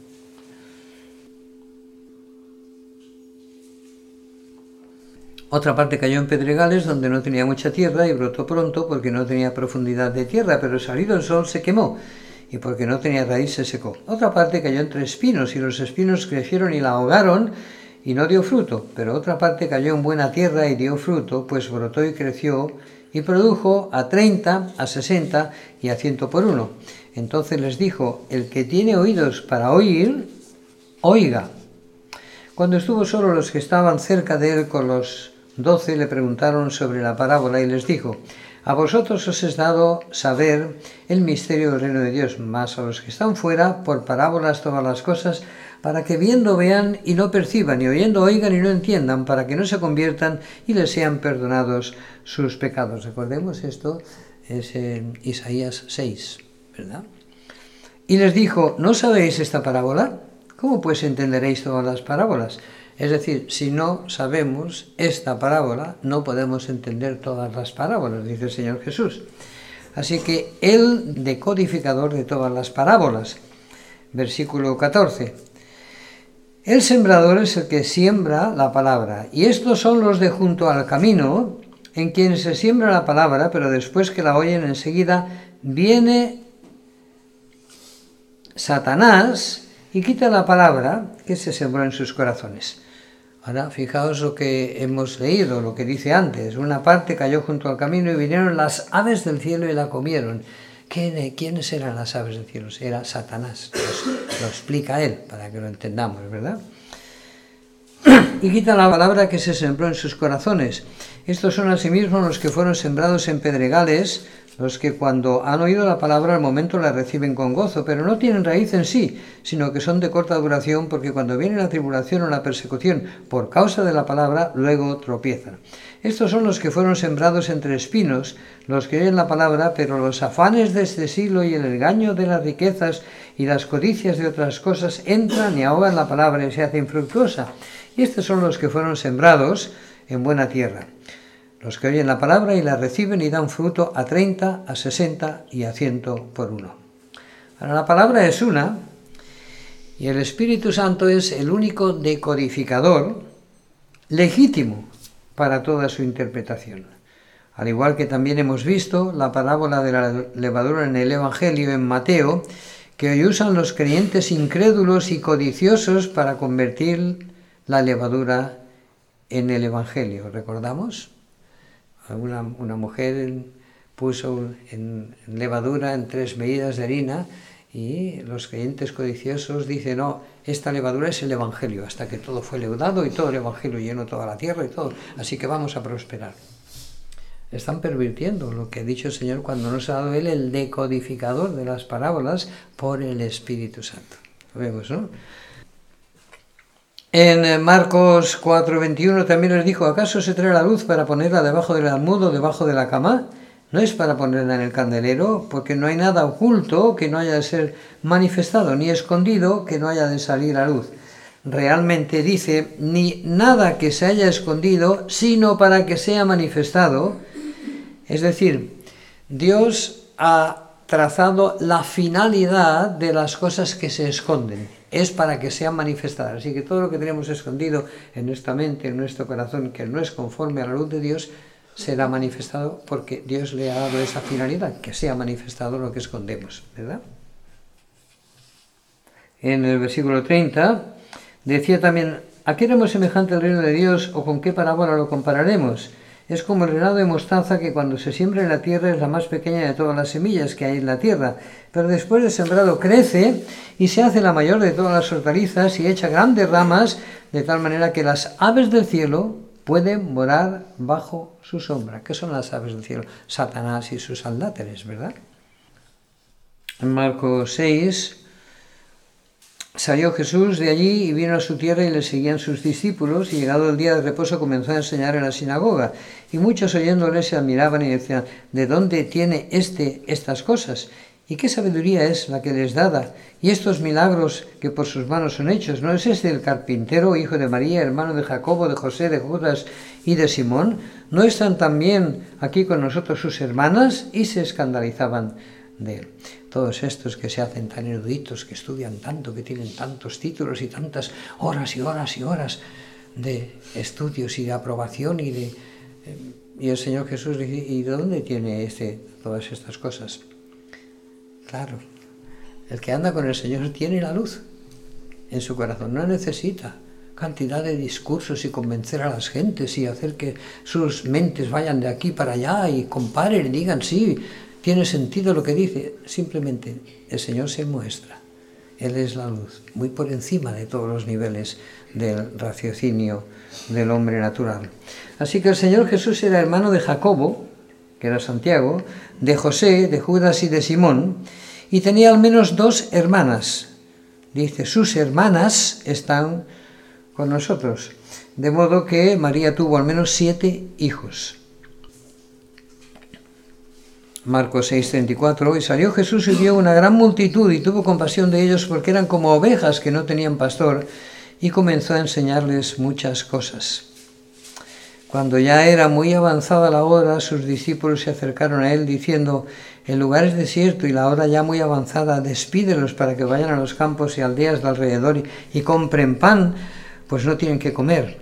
Otra parte cayó en pedregales, donde no tenía mucha tierra, y brotó pronto, porque no tenía profundidad de tierra, pero salido el sol se quemó, y porque no tenía raíz se secó. Otra parte cayó entre espinos, y los espinos crecieron y la ahogaron, y no dio fruto. Pero otra parte cayó en buena tierra y dio fruto, pues brotó y creció, y produjo a treinta, a sesenta y a ciento por uno. Entonces les dijo, el que tiene oídos para oír, oiga. Cuando estuvo solo, los que estaban cerca de él con los doce le preguntaron sobre la parábola, y les dijo, a vosotros os es dado saber el misterio del reino de Dios, mas a los que están fuera, por parábolas todas las cosas, para que viendo vean y no perciban, y oyendo oigan y no entiendan, para que no se conviertan y les sean perdonados sus pecados. Recordemos, esto es en Isaías seis, ¿verdad? Y les dijo, ¿no sabéis esta parábola? ¿Cómo pues entenderéis todas las parábolas? Es decir, si no sabemos esta parábola, no podemos entender todas las parábolas, dice el Señor Jesús. Así que el decodificador de todas las parábolas. Versículo catorce. El sembrador es el que siembra la palabra, y estos son los de junto al camino, en quien se siembra la palabra, pero después que la oyen enseguida viene Satanás y quita la palabra que se sembró en sus corazones. Ahora, fijaos lo que hemos leído, lo que dice antes. Una parte cayó junto al camino y vinieron las aves del cielo y la comieron. ¿Quiénes eran las aves del cielo? Era Satanás. Lo explica él, para que lo entendamos, ¿verdad? Y quita la palabra que se sembró en sus corazones. Estos son asimismo los que fueron sembrados en pedregales, los que cuando han oído la palabra al momento la reciben con gozo, pero no tienen raíz en sí, sino que son de corta duración, porque cuando viene la tribulación o la persecución por causa de la palabra, luego tropiezan. Estos son los que fueron sembrados entre espinos, los que oyen la palabra, pero los afanes de este siglo y el engaño de las riquezas y las codicias de otras cosas entran y ahogan la palabra y se hace infructuosa. Y estos son los que fueron sembrados en buena tierra, los que oyen la palabra y la reciben y dan fruto a treinta, a sesenta y a ciento por uno. Ahora, la palabra es una, y el Espíritu Santo es el único decodificador legítimo para toda su interpretación. Al igual que también hemos visto la parábola de la levadura en el Evangelio en Mateo, que hoy usan los creyentes incrédulos y codiciosos para convertir la levadura en el Evangelio. ¿Recordamos? Una, una mujer puso en, en levadura en tres medidas de harina y los creyentes codiciosos dicen, no, esta levadura es el Evangelio, hasta que todo fue leudado y todo el Evangelio llenó toda la tierra y todo, así que vamos a prosperar. Están pervirtiendo lo que ha dicho el Señor cuando nos ha dado Él el decodificador de las parábolas por el Espíritu Santo. Lo vemos, ¿no? En Marcos cuatro veintiuno también les dijo, ¿acaso se trae la luz para ponerla debajo del almud o debajo de la cama? No es para ponerla en el candelero, porque no hay nada oculto que no haya de ser manifestado, ni escondido que no haya de salir a luz. Realmente dice, ni nada que se haya escondido, sino para que sea manifestado. Es decir, Dios ha trazado la finalidad de las cosas que se esconden. Es para que sean manifestadas. Así que todo lo que tenemos escondido en nuestra mente, en nuestro corazón, que no es conforme a la luz de Dios, será manifestado porque Dios le ha dado esa finalidad, que sea manifestado lo que escondemos, ¿verdad? En el versículo treinta decía también, ¿a qué éramos semejante el reino de Dios o con qué parábola lo compararemos? Es como el granado de mostaza que cuando se siembra en la tierra es la más pequeña de todas las semillas que hay en la tierra, pero después de sembrado crece y se hace la mayor de todas las hortalizas y echa grandes ramas, de tal manera que las aves del cielo pueden morar bajo su sombra. ¿Qué son las aves del cielo? Satanás y sus aldáteres, ¿verdad? En Marcos seis... Salió Jesús de allí y vino a su tierra y le seguían sus discípulos, y llegado el día de reposo comenzó a enseñar en la sinagoga. Y muchos oyéndole se admiraban y decían, ¿de dónde tiene éste estas cosas? ¿Y qué sabiduría es la que les dada? Y estos milagros que por sus manos son hechos, ¿no es este el carpintero, hijo de María, hermano de Jacobo, de José, de Judas y de Simón? ¿No están también aquí con nosotros sus hermanas? Y se escandalizaban de él. Todos estos que se hacen tan eruditos, que estudian tanto, que tienen tantos títulos y tantas horas y horas y horas de estudios y de aprobación y de... Y el Señor Jesús dice, ¿y de dónde tiene este todas estas cosas? Claro, el que anda con el Señor tiene la luz en su corazón, no necesita cantidad de discursos y convencer a las gentes y hacer que sus mentes vayan de aquí para allá y comparen y digan, sí, tiene sentido lo que dice. Simplemente el Señor se muestra. Él es la luz, muy por encima de todos los niveles del raciocinio del hombre natural. Así que el Señor Jesús era hermano de Jacobo, que era Santiago, de José, de Judas y de Simón, y tenía al menos dos hermanas, dice, sus hermanas están con nosotros. De modo que María tuvo al menos siete hijos. Marcos seis, treinta y cuatro, y salió Jesús y vio una gran multitud y tuvo compasión de ellos porque eran como ovejas que no tenían pastor, y comenzó a enseñarles muchas cosas. Cuando ya era muy avanzada la hora, sus discípulos se acercaron a él diciendo, el lugar es desierto y la hora ya muy avanzada, despídelos para que vayan a los campos y aldeas de alrededor y, y compren pan, pues no tienen que comer.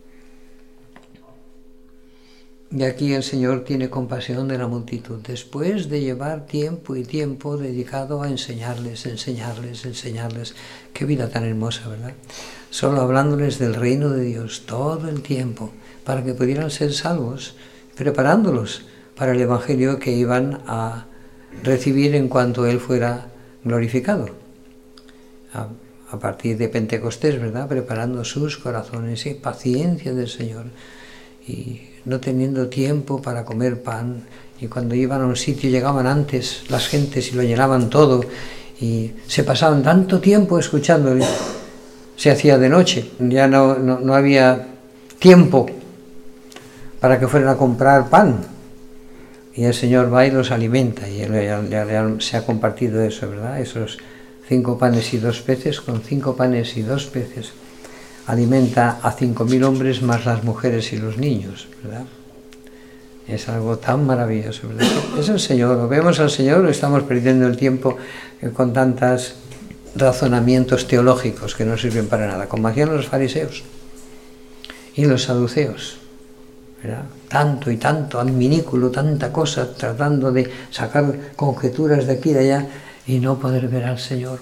Y aquí el Señor tiene compasión de la multitud, después de llevar tiempo y tiempo dedicado a enseñarles, enseñarles, enseñarles. Qué vida tan hermosa, ¿verdad? Solo hablándoles del reino de Dios todo el tiempo, para que pudieran ser salvos, preparándolos para el Evangelio que iban a recibir en cuanto Él fuera glorificado. A, a partir de Pentecostés, ¿verdad? Preparando sus corazones y paciencia del Señor. Y no teniendo tiempo para comer pan, y cuando iban a un sitio llegaban antes las gentes y lo llenaban todo, y se pasaban tanto tiempo escuchándole, se hacía de noche, ya no, no, no había tiempo para que fueran a comprar pan, y el Señor va y los alimenta, y él, ya, ya, ya se ha compartido eso, ¿verdad? Esos cinco panes y dos peces, con cinco panes y dos peces, alimenta a cinco mil hombres más las mujeres y los niños, ¿verdad? Es algo tan maravilloso, ¿verdad? Es el Señor, lo vemos al Señor, o estamos perdiendo el tiempo con tantos razonamientos teológicos que no sirven para nada, como hacían los fariseos y los saduceos, ¿verdad? Tanto y tanto adminículo, tanta cosa, tratando de sacar conjeturas de aquí y de allá y no poder ver al Señor.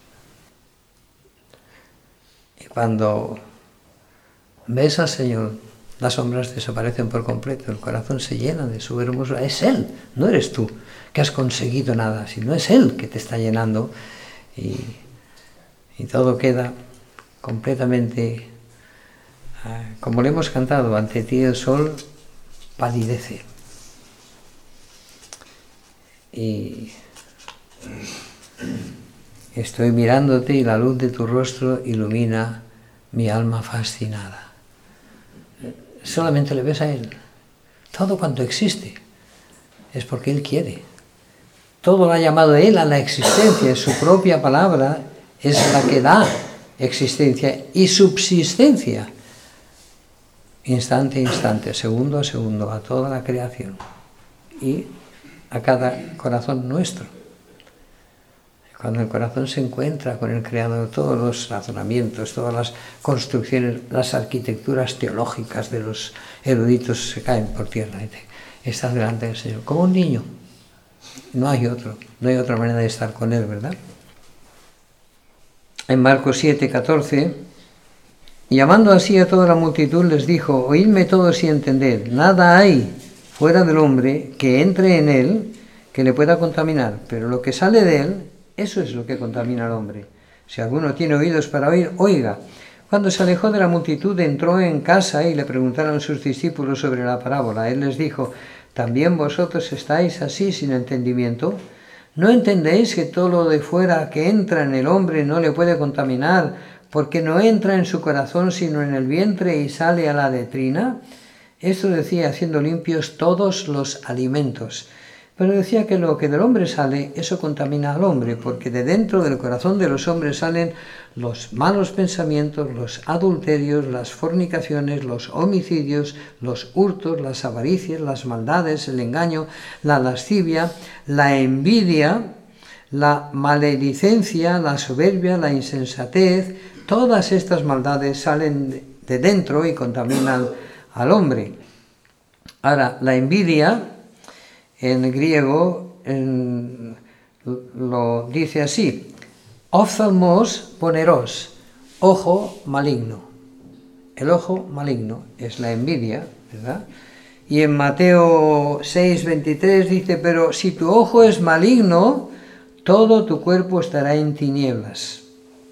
Cuando ves al Señor, las sombras desaparecen por completo, el corazón se llena de su hermosura. Es Él, no eres tú que has conseguido nada, sino es Él que te está llenando y, y todo queda completamente, uh, como le hemos cantado, ante ti el sol palidece. Y estoy mirándote y la luz de tu rostro ilumina mi alma fascinada. Solamente le ves a Él. Todo cuanto existe es porque Él quiere. Todo lo ha llamado Él a la existencia. Su propia palabra es la que da existencia y subsistencia. Instante a instante, segundo a segundo, a toda la creación. Y a cada corazón nuestro. Cuando el corazón se encuentra con el Creador, todos los razonamientos, todas las construcciones, las arquitecturas teológicas de los eruditos se caen por tierra. Estás delante del Señor, como un niño. No hay otro, no hay otra manera de estar con Él, ¿verdad? En Marcos siete, catorce, llamando así a toda la multitud, les dijo, oídme todos y entended, nada hay fuera del hombre que entre en él que le pueda contaminar, pero lo que sale de él, eso es lo que contamina al hombre. Si alguno tiene oídos para oír, oiga. Cuando se alejó de la multitud, entró en casa y le preguntaron sus discípulos sobre la parábola. Él les dijo, ¿también vosotros estáis así sin entendimiento? ¿No entendéis que todo lo de fuera que entra en el hombre no le puede contaminar, porque no entra en su corazón sino en el vientre y sale a la letrina? Esto decía, haciendo limpios todos los alimentos. Pero decía que lo que del hombre sale, eso contamina al hombre, porque de dentro del corazón de los hombres salen los malos pensamientos, los adulterios, las fornicaciones, los homicidios, los hurtos, las avaricias, las maldades, el engaño, la lascivia, la envidia, la maledicencia, la soberbia, la insensatez. Todas estas maldades salen de dentro y contaminan al hombre. Ahora, la envidia, en griego, en, lo dice así, oftalmos poneros, ojo maligno. El ojo maligno es la envidia, ¿verdad? Y en Mateo seis, veintitrés dice, pero si tu ojo es maligno, todo tu cuerpo estará en tinieblas.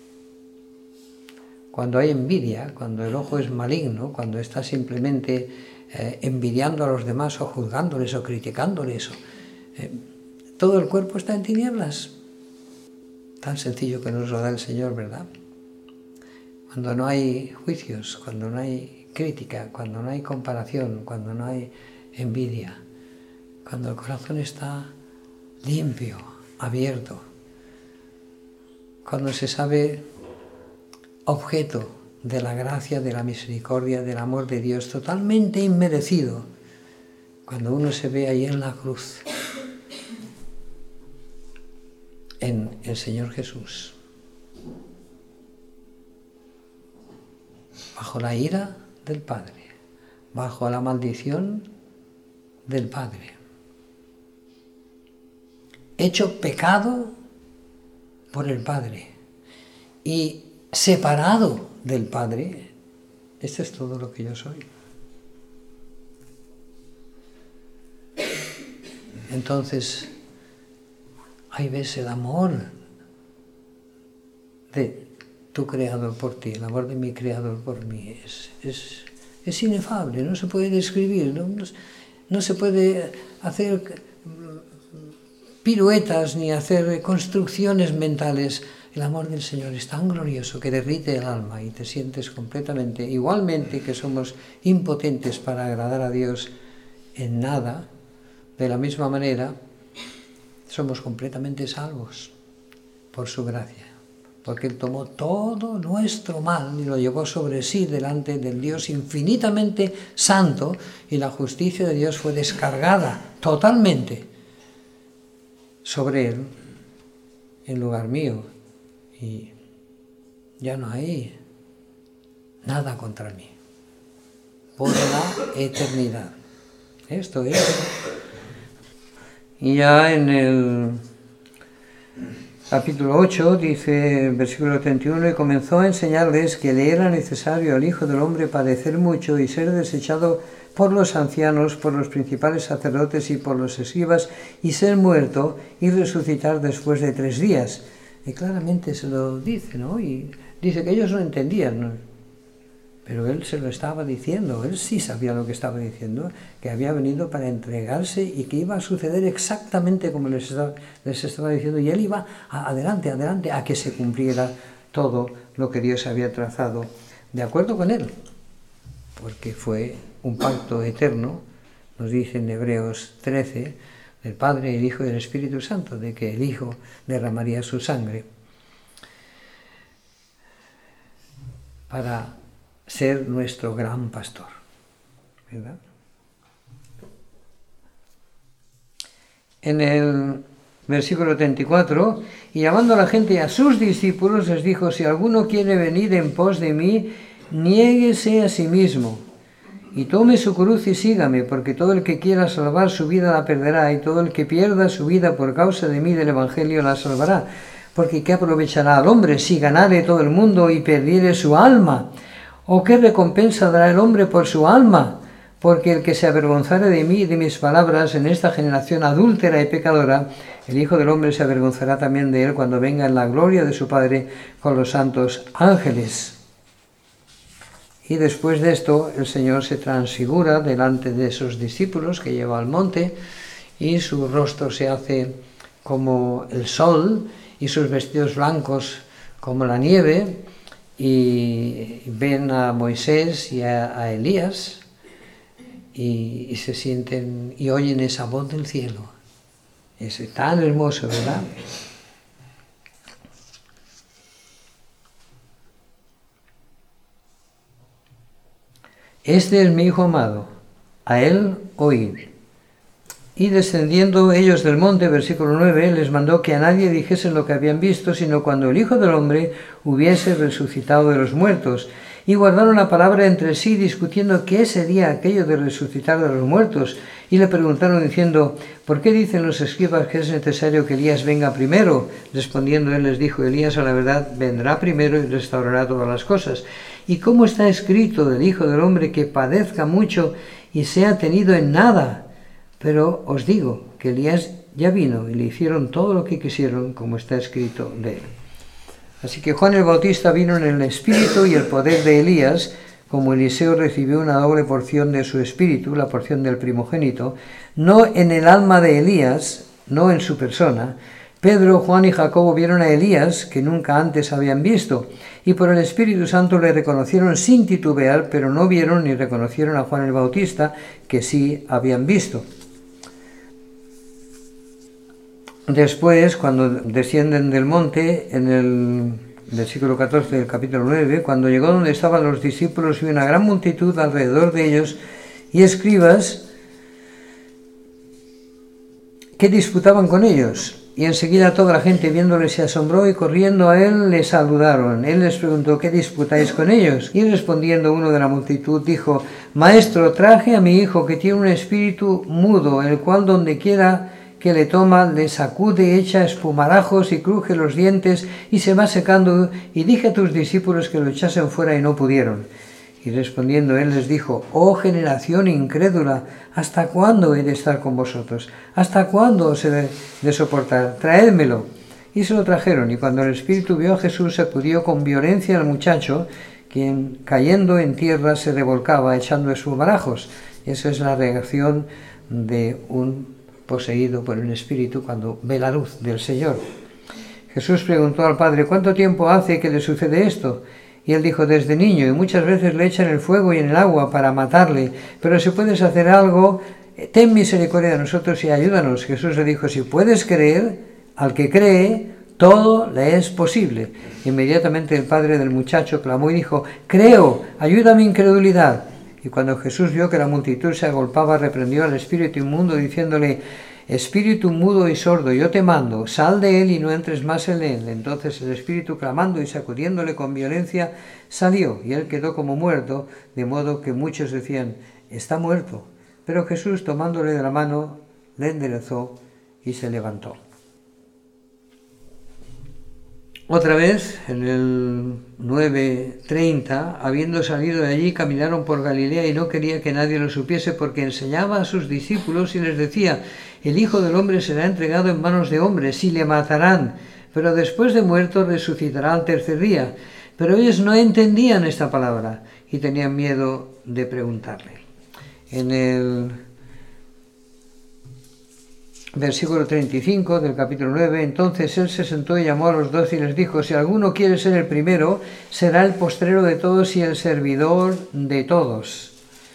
Cuando hay envidia, cuando el ojo es maligno, cuando está simplemente eh, envidiando a los demás o juzgándoles o criticándoles, o, eh, todo el cuerpo está en tinieblas. Tan sencillo que nos lo da el Señor, ¿verdad? Cuando no hay juicios, cuando no hay crítica, cuando no hay comparación, cuando no hay envidia, cuando el corazón está limpio, abierto, cuando se sabe objeto de la gracia, de la misericordia, del amor de Dios, totalmente inmerecido, cuando uno se ve ahí en la cruz, en el Señor Jesús, bajo la ira del Padre, bajo la maldición del Padre, hecho pecado por el Padre y separado del Padre, esto es todo lo que yo soy. Entonces, ahí ves el amor de tu Creador por ti, el amor de mi Creador por mí. Es, es, es inefable, no se puede describir, no, no, no se puede hacer piruetas ni hacer construcciones mentales. El amor del Señor es tan glorioso que derrite el alma y te sientes completamente, igualmente que somos impotentes para agradar a Dios en nada, de la misma manera, somos completamente salvos por su gracia, porque Él tomó todo nuestro mal y lo llevó sobre sí delante del Dios infinitamente santo, y la justicia de Dios fue descargada totalmente sobre Él en lugar mío, y ya no hay nada contra mí por la eternidad. Esto es. Y ya en el capítulo ocho dice, versículo treinta y uno, y comenzó a enseñarles que le era necesario al Hijo del Hombre padecer mucho y ser desechado por los ancianos, por los principales sacerdotes y por los escribas, y ser muerto y resucitar después de tres días. Y claramente se lo dice, ¿no? Y dice que ellos no entendían, ¿no? Pero él se lo estaba diciendo, él sí sabía lo que estaba diciendo, que había venido para entregarse y que iba a suceder exactamente como les estaba, les estaba diciendo, y él iba a, adelante, adelante, a que se cumpliera todo lo que Dios había trazado, de acuerdo con él, porque fue un pacto eterno, nos dice en Hebreos trece, del Padre, el Hijo y el Espíritu Santo, de que el Hijo derramaría su sangre para ser nuestro gran pastor, ¿verdad? En el versículo treinta y cuatro, y llamando a la gente, a sus discípulos, les dijo, si alguno quiere venir en pos de mí, niéguese a sí mismo, y tome su cruz y sígame, porque todo el que quiera salvar su vida la perderá, y todo el que pierda su vida por causa de mí del Evangelio la salvará. Porque ¿qué aprovechará al hombre si ganare todo el mundo y perdiere su alma? ¿O qué recompensa dará el hombre por su alma? Porque el que se avergonzare de mí y de mis palabras en esta generación adúltera y pecadora, el Hijo del Hombre se avergonzará también de él cuando venga en la gloria de su Padre con los santos ángeles. Y después de esto, el Señor se transfigura delante de esos discípulos que lleva al monte, y su rostro se hace como el sol, y sus vestidos blancos como la nieve, y ven a Moisés y a, a Elías, y, y se sienten y oyen esa voz del cielo. Es tan hermoso, ¿verdad? Este es mi Hijo amado, a él oíd. Y descendiendo ellos del monte, versículo nueve, les mandó que a nadie dijesen lo que habían visto, sino cuando el Hijo del Hombre hubiese resucitado de los muertos. Y guardaron la palabra entre sí, discutiendo qué sería aquello de resucitar de los muertos. Y le preguntaron diciendo, ¿por qué dicen los escribas que es necesario que Elías venga primero? Respondiendo él les dijo, Elías a la verdad vendrá primero y restaurará todas las cosas. ¿Y cómo está escrito del Hijo del Hombre que padezca mucho y sea tenido en nada? Pero os digo que Elías ya vino y le hicieron todo lo que quisieron, como está escrito de él. Así que Juan el Bautista vino en el espíritu y el poder de Elías, como Eliseo recibió una doble porción de su espíritu, la porción del primogénito, no en el alma de Elías, no en su persona, Pedro, Juan y Jacobo vieron a Elías, que nunca antes habían visto, y por el Espíritu Santo le reconocieron sin titubear, pero no vieron ni reconocieron a Juan el Bautista, que sí habían visto. Después, cuando descienden del monte, en el versículo catorce del capítulo nueve, cuando llegó donde estaban los discípulos, vio una gran multitud alrededor de ellos y escribas que disputaban con ellos. Y enseguida toda la gente viéndole se asombró y corriendo a él le saludaron. Él les preguntó: ¿qué disputáis con ellos? Y respondiendo uno de la multitud dijo: Maestro, traje a mi hijo que tiene un espíritu mudo, el cual donde quiera que le toma le sacude, echa espumarajos y cruje los dientes y se va secando. Y dije a tus discípulos que lo echasen fuera y no pudieron. Y respondiendo él les dijo: Oh generación incrédula, ¿hasta cuándo he de estar con vosotros? ¿Hasta cuándo os he de, de soportar? Traédmelo. Y se lo trajeron, y cuando el espíritu vio a Jesús, sacudió con violencia al muchacho, quien cayendo en tierra se revolcaba echando espumarajos. Esa es la reacción de un poseído por un espíritu cuando ve la luz del Señor. Jesús preguntó al Padre: ¿cuánto tiempo hace que le sucede esto? Y él dijo: desde niño, y muchas veces le echan el fuego y en el agua para matarle. Pero si puedes hacer algo, ten misericordia de nosotros y ayúdanos. Jesús le dijo: si puedes creer, al que cree, todo le es posible. Inmediatamente el padre del muchacho clamó y dijo: creo, ayuda a mi incredulidad. Y cuando Jesús vio que la multitud se agolpaba, reprendió al espíritu inmundo, diciéndole: espíritu mudo y sordo, yo te mando, sal de él y no entres más en él. Entonces el espíritu, clamando y sacudiéndole con violencia, salió, y él quedó como muerto, de modo que muchos decían: está muerto. Pero Jesús, tomándole de la mano, le enderezó y se levantó. Otra vez, en el nueve treinta, habiendo salido de allí, caminaron por Galilea y no quería que nadie lo supiese, porque enseñaba a sus discípulos y les decía: el Hijo del Hombre será entregado en manos de hombres y le matarán, pero después de muerto resucitará al tercer día. Pero ellos no entendían esta palabra y tenían miedo de preguntarle. En el versículo treinta y cinco del capítulo nueve, entonces él se sentó y llamó a los doce y les dijo: si alguno quiere ser el primero, será el postrero de todos y el servidor de todos.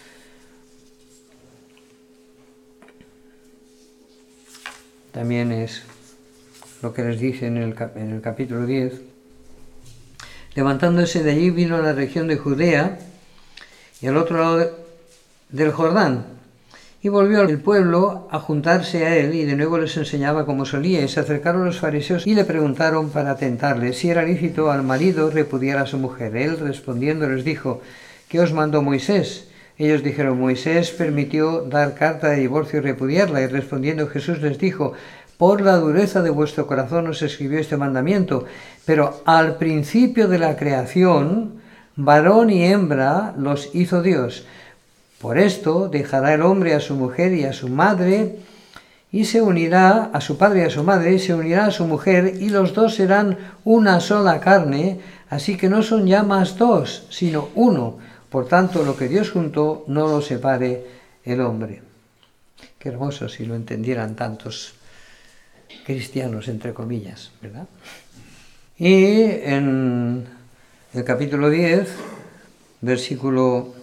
También es lo que les dice en el, en el capítulo diez. Levantándose de allí, vino a la región de Judea y al otro lado de, del Jordán. Y volvió al pueblo a juntarse a él, y de nuevo les enseñaba como solía. Y se acercaron los fariseos y le preguntaron para tentarle si era lícito al marido repudiar a su mujer. Él respondiendo les dijo: ¿qué os mandó Moisés? Ellos dijeron: Moisés permitió dar carta de divorcio y repudiarla. Y respondiendo Jesús les dijo: por la dureza de vuestro corazón os escribió este mandamiento, pero al principio de la creación, varón y hembra los hizo Dios. Por esto dejará el hombre a su mujer y a su madre, y se unirá a su padre y a su madre, y se unirá a su mujer, y los dos serán una sola carne, así que no son ya más dos, sino uno. Por tanto, lo que Dios juntó, no lo separe el hombre. Qué hermoso si lo entendieran tantos cristianos, entre comillas, ¿verdad? Y en el capítulo diez, versículo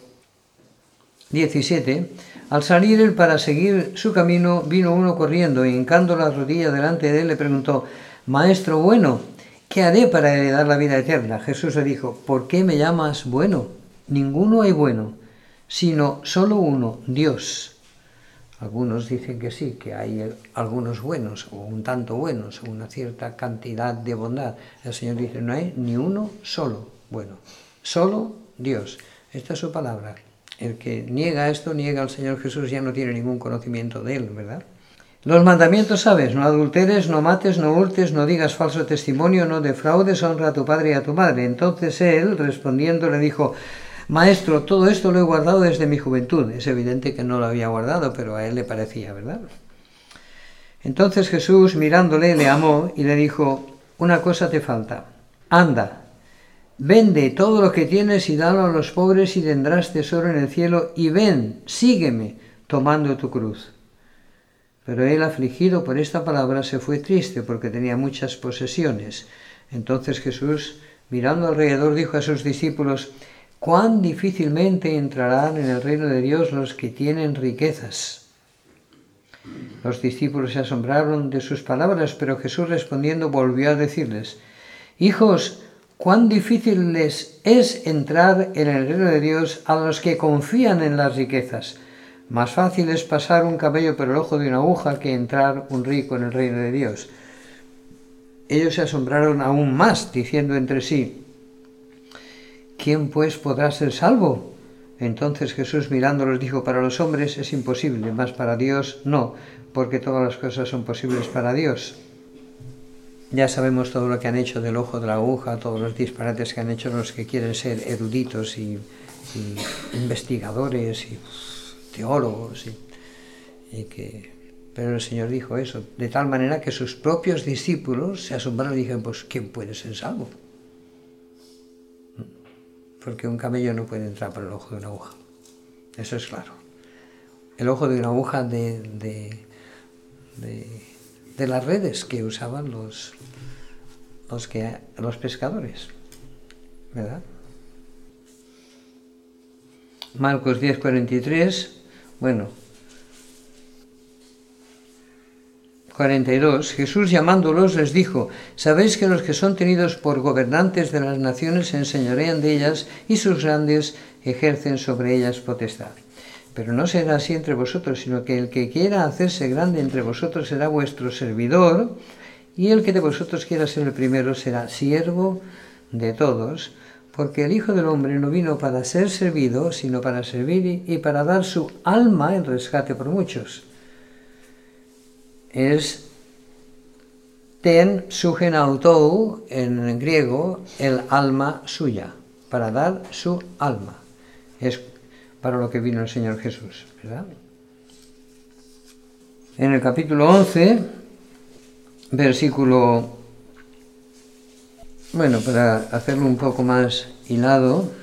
diecisiete, al salir él para seguir su camino, vino uno corriendo, y hincando la rodilla delante de él le preguntó: Maestro bueno, ¿qué haré para heredar la vida eterna? Jesús le dijo: ¿por qué me llamas bueno? Ninguno hay bueno, sino solo uno, Dios. Algunos dicen que sí, que hay algunos buenos, o un tanto buenos, o una cierta cantidad de bondad. El Señor dice: no hay ni uno solo bueno, solo Dios. Esta es su palabra. El que niega esto, niega al Señor Jesús, ya no tiene ningún conocimiento de él, ¿verdad? Los mandamientos sabes: no adulteres, no mates, no hurtes, no digas falso testimonio, no defraudes, honra a tu padre y a tu madre. Entonces él, respondiendo, le dijo: Maestro, todo esto lo he guardado desde mi juventud. Es evidente que no lo había guardado, pero a él le parecía, ¿verdad? Entonces Jesús, mirándole, le amó y le dijo: una cosa te falta. Anda, vende todo lo que tienes y dalo a los pobres y tendrás tesoro en el cielo, y ven, sígueme, tomando tu cruz. Pero él, afligido por esta palabra, se fue triste porque tenía muchas posesiones. Entonces Jesús, mirando alrededor, dijo a sus discípulos: «Cuán difícilmente entrarán en el reino de Dios los que tienen riquezas». Los discípulos se asombraron de sus palabras, pero Jesús, respondiendo, volvió a decirles: «Hijos, cuán difícil les es entrar en el reino de Dios a los que confían en las riquezas. Más fácil es pasar un camello por el ojo de una aguja que entrar un rico en el reino de Dios». Ellos se asombraron aún más, diciendo entre sí: «¿Quién pues podrá ser salvo?». Entonces Jesús, mirándolos, dijo: «Para los hombres es imposible, mas para Dios no, porque todas las cosas son posibles para Dios». Ya sabemos todo lo que han hecho del ojo de la aguja, todos los disparates que han hecho los que quieren ser eruditos y, y investigadores y teólogos. Y, y que, pero el Señor dijo eso, de tal manera que sus propios discípulos se asombraron y dijeron: «Pues, ¿quién puede ser salvo?». Porque un camello no puede entrar por el ojo de una aguja. Eso es claro. El ojo de una aguja de, de, de, de las redes que usaban los, los, que, los pescadores, ¿verdad? Marcos diez, cuarenta y tres, bueno, cuarenta y dos, Jesús, llamándolos, les dijo: «Sabéis que los que son tenidos por gobernantes de las naciones se enseñorean de ellas, y sus grandes ejercen sobre ellas potestad. Pero no será así entre vosotros, sino que el que quiera hacerse grande entre vosotros será vuestro servidor, y el que de vosotros quiera ser el primero será siervo de todos, porque el Hijo del Hombre no vino para ser servido, sino para servir y para dar su alma en rescate por muchos». Es ten sugen autou en griego, el alma suya, para dar su alma. Es para lo que vino el Señor Jesús, ¿verdad? En el capítulo once, versículo, bueno, para hacerlo un poco más hilado,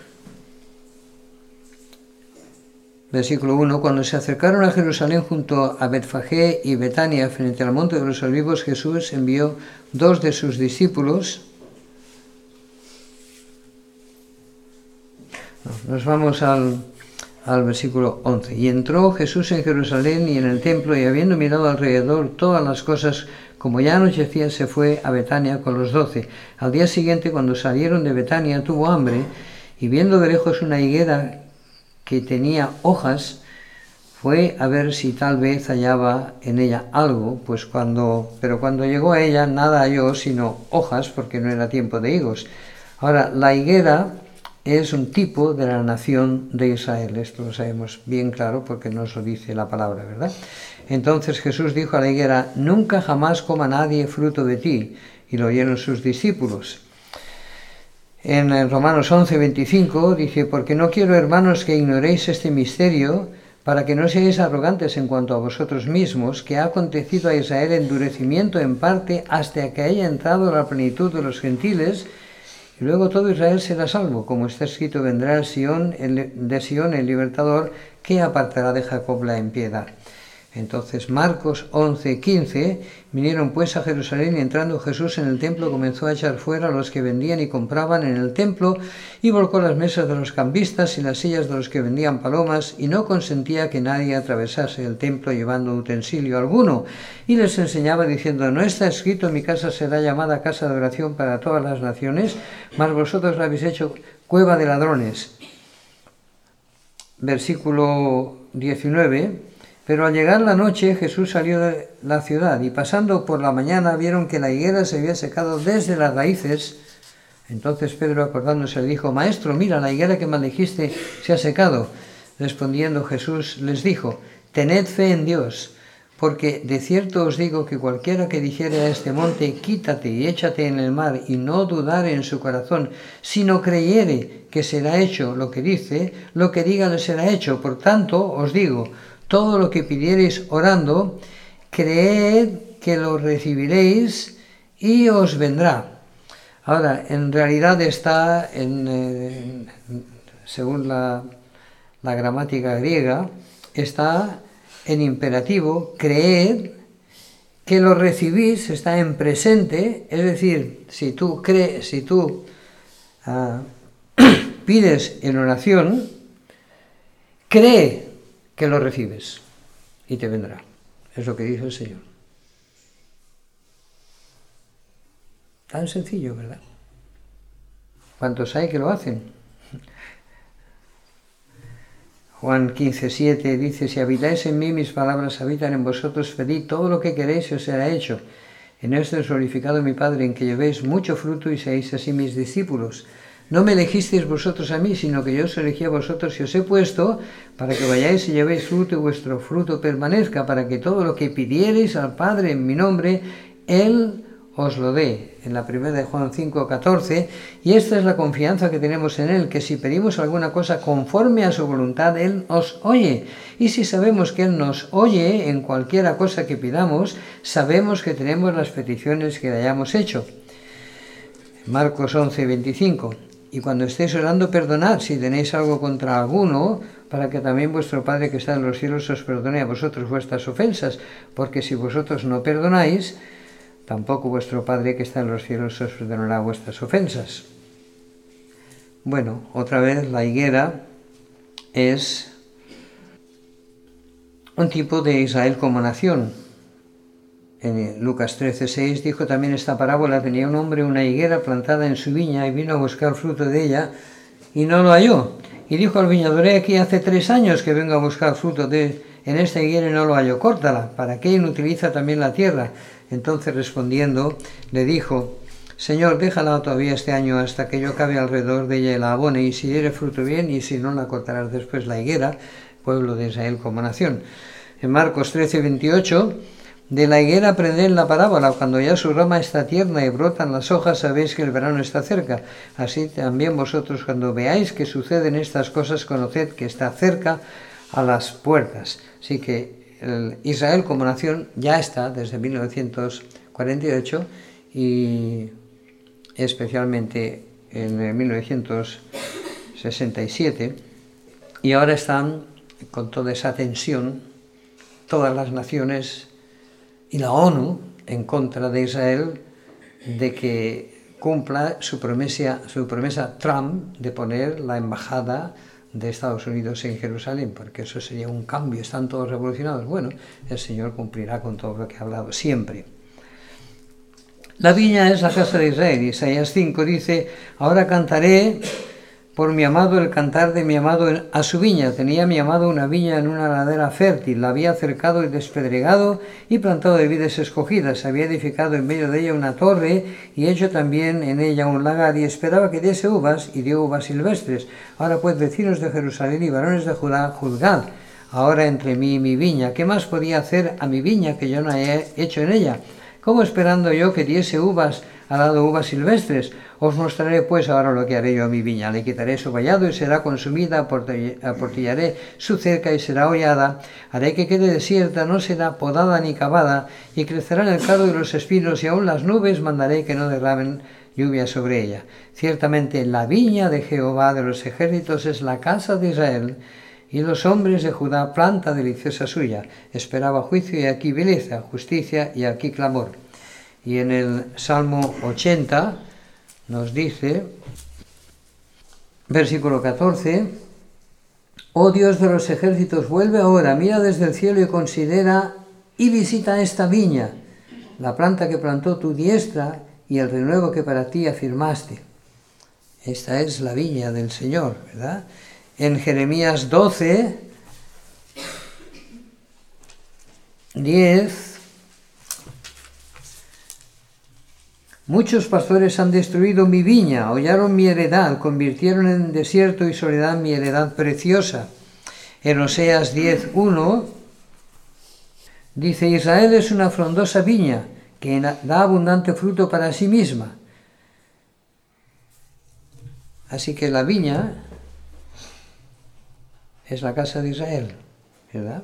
versículo uno, cuando se acercaron a Jerusalén junto a Betfagé y Betania frente al monte de los olivos, Jesús envió dos de sus discípulos. Nos vamos al, al versículo once. Y entró Jesús en Jerusalén y en el templo, y habiendo mirado alrededor todas las cosas, como ya anochecía, se fue a Betania con los doce. Al día siguiente, cuando salieron de Betania, tuvo hambre, y viendo de lejos una higuera que tenía hojas, fue a ver si tal vez hallaba en ella algo, pues cuando, pero cuando llegó a ella nada halló sino hojas, porque no era tiempo de higos. Ahora, la higuera es un tipo de la nación de Israel, esto lo sabemos bien claro porque nos lo dice la palabra, ¿verdad? Entonces Jesús dijo a la higuera: «Nunca jamás coma nadie fruto de ti», y lo oyeron sus discípulos. En Romanos once, veinticinco dice: «Porque no quiero, hermanos, que ignoréis este misterio, para que no seáis arrogantes en cuanto a vosotros mismos, que ha acontecido a Israel endurecimiento en parte hasta que haya entrado la plenitud de los gentiles, y luego todo Israel será salvo, como está escrito: vendrá Sion, el, de Sion el libertador, que apartará de Jacob la impiedad». Entonces Marcos once, quince, vinieron pues a Jerusalén, y entrando Jesús en el templo comenzó a echar fuera a los que vendían y compraban en el templo, y volcó las mesas de los cambistas y las sillas de los que vendían palomas, y no consentía que nadie atravesase el templo llevando utensilio alguno, y les enseñaba diciendo: «¿No está escrito: mi casa será llamada casa de oración para todas las naciones? Mas vosotros la habéis hecho cueva de ladrones». Versículo diecinueve. Pero al llegar la noche, Jesús salió de la ciudad, y pasando por la mañana vieron que la higuera se había secado desde las raíces. Entonces Pedro, acordándose, le dijo: «Maestro, mira, la higuera que maldijiste se ha secado». Respondiendo Jesús les dijo: «Tened fe en Dios, porque de cierto os digo que cualquiera que dijere a este monte: quítate y échate en el mar, y no dudare en su corazón, sino creyere que será hecho lo que dice, lo que diga le será hecho. Por tanto, os digo, todo lo que pidiereis orando, creed que lo recibiréis y os vendrá». Ahora, en realidad está, en, eh, según la, la gramática griega, está en imperativo: creed que lo recibís está en presente, es decir, si tú crees, si tú uh, pides en oración, cree que lo recibes y te vendrá. Es lo que dice el Señor. Tan sencillo, ¿verdad? ¿Cuántos hay que lo hacen? Juan quince, siete dice, si habitáis en mí, mis palabras habitan en vosotros, pedid todo lo que queréis y os será hecho. En esto es glorificado mi Padre, en que llevéis mucho fruto y seáis así mis discípulos. No me elegisteis vosotros a mí, sino que yo os elegí a vosotros y os he puesto para que vayáis y llevéis fruto y vuestro fruto permanezca, para que todo lo que pidiereis al Padre en mi nombre, Él os lo dé, en la primera de Juan cinco, catorce, y esta es la confianza que tenemos en Él, que si pedimos alguna cosa conforme a su voluntad, Él os oye, y si sabemos que Él nos oye en cualquiera cosa que pidamos, sabemos que tenemos las peticiones que le hayamos hecho. Marcos once, veinticinco, y cuando estéis orando, perdonad si tenéis algo contra alguno, para que también vuestro Padre que está en los cielos os perdone a vosotros vuestras ofensas, porque si vosotros no perdonáis, tampoco vuestro Padre que está en los cielos os perdonará vuestras ofensas. Bueno, otra vez la higuera es un tipo de Israel como nación. En Lucas trece, seis dijo también esta parábola, tenía un hombre una higuera plantada en su viña y vino a buscar fruto de ella y no lo halló. Y dijo al viñador, he aquí hace tres años que vengo a buscar fruto de, en esta higuera y no lo hallo, córtala, ¿para qué inutiliza también la tierra? Entonces respondiendo, le dijo, Señor, déjala todavía este año hasta que yo acabe alrededor de ella y la abone, y si diere fruto bien, y si no, la cortarás después la higuera, pueblo de Israel como nación. En Marcos trece, veintiocho, de la higuera aprended la parábola, cuando ya su rama está tierna y brotan las hojas, sabéis que el verano está cerca. Así también vosotros, cuando veáis que suceden estas cosas, conoced que está cerca a las puertas. Así que Israel como nación ya está desde mil novecientos cuarenta y ocho y especialmente en mil novecientos sesenta y siete, y ahora están con toda esa tensión todas las naciones y la ONU en contra de Israel de que cumpla su promesa, su promesa Trump de poner la embajada de Estados Unidos en Jerusalén, porque eso sería un cambio, están todos revolucionados. Bueno, el Señor cumplirá con todo lo que ha hablado siempre. La viña es la casa de Israel. Isaías cinco dice, ahora cantaré por mi amado el cantar de mi amado a su viña. Tenía mi amado una viña en una ladera fértil, la había cercado y despedregado y plantado de vides escogidas, había edificado en medio de ella una torre y hecho también en ella un lagar, y esperaba que diese uvas, y dio uvas silvestres. Ahora pues, vecinos de Jerusalén y varones de Judá, juzgad ahora entre mí y mi viña. ¿Qué más podía hacer a mi viña que yo no he hecho en ella? ¿Cómo esperando yo que diese uvas ha dado uvas silvestres? Os mostraré pues ahora lo que haré yo a mi viña. Le quitaré su vallado y será consumida, aportillaré su cerca y será hollada, haré que quede desierta, no será podada ni cavada, y crecerán el cardo y los espinos, y aún las nubes mandaré que no derramen lluvia sobre ella. Ciertamente la viña de Jehová de los ejércitos es la casa de Israel, y los hombres de Judá planta deliciosa suya. Esperaba juicio y aquí vileza, justicia y aquí clamor. Y en el Salmo ochenta nos dice, versículo catorce, oh Dios de los ejércitos, vuelve ahora, mira desde el cielo y considera y visita esta viña, la planta que plantó tu diestra y el renuevo que para ti afirmaste. Esta es la viña del Señor, ¿verdad? En Jeremías doce, diez, muchos pastores han destruido mi viña, hollaron mi heredad, convirtieron en desierto y soledad mi heredad preciosa. En Oseas diez, uno, dice, Israel es una frondosa viña que da abundante fruto para sí misma. Así que la viña es la casa de Israel, ¿verdad?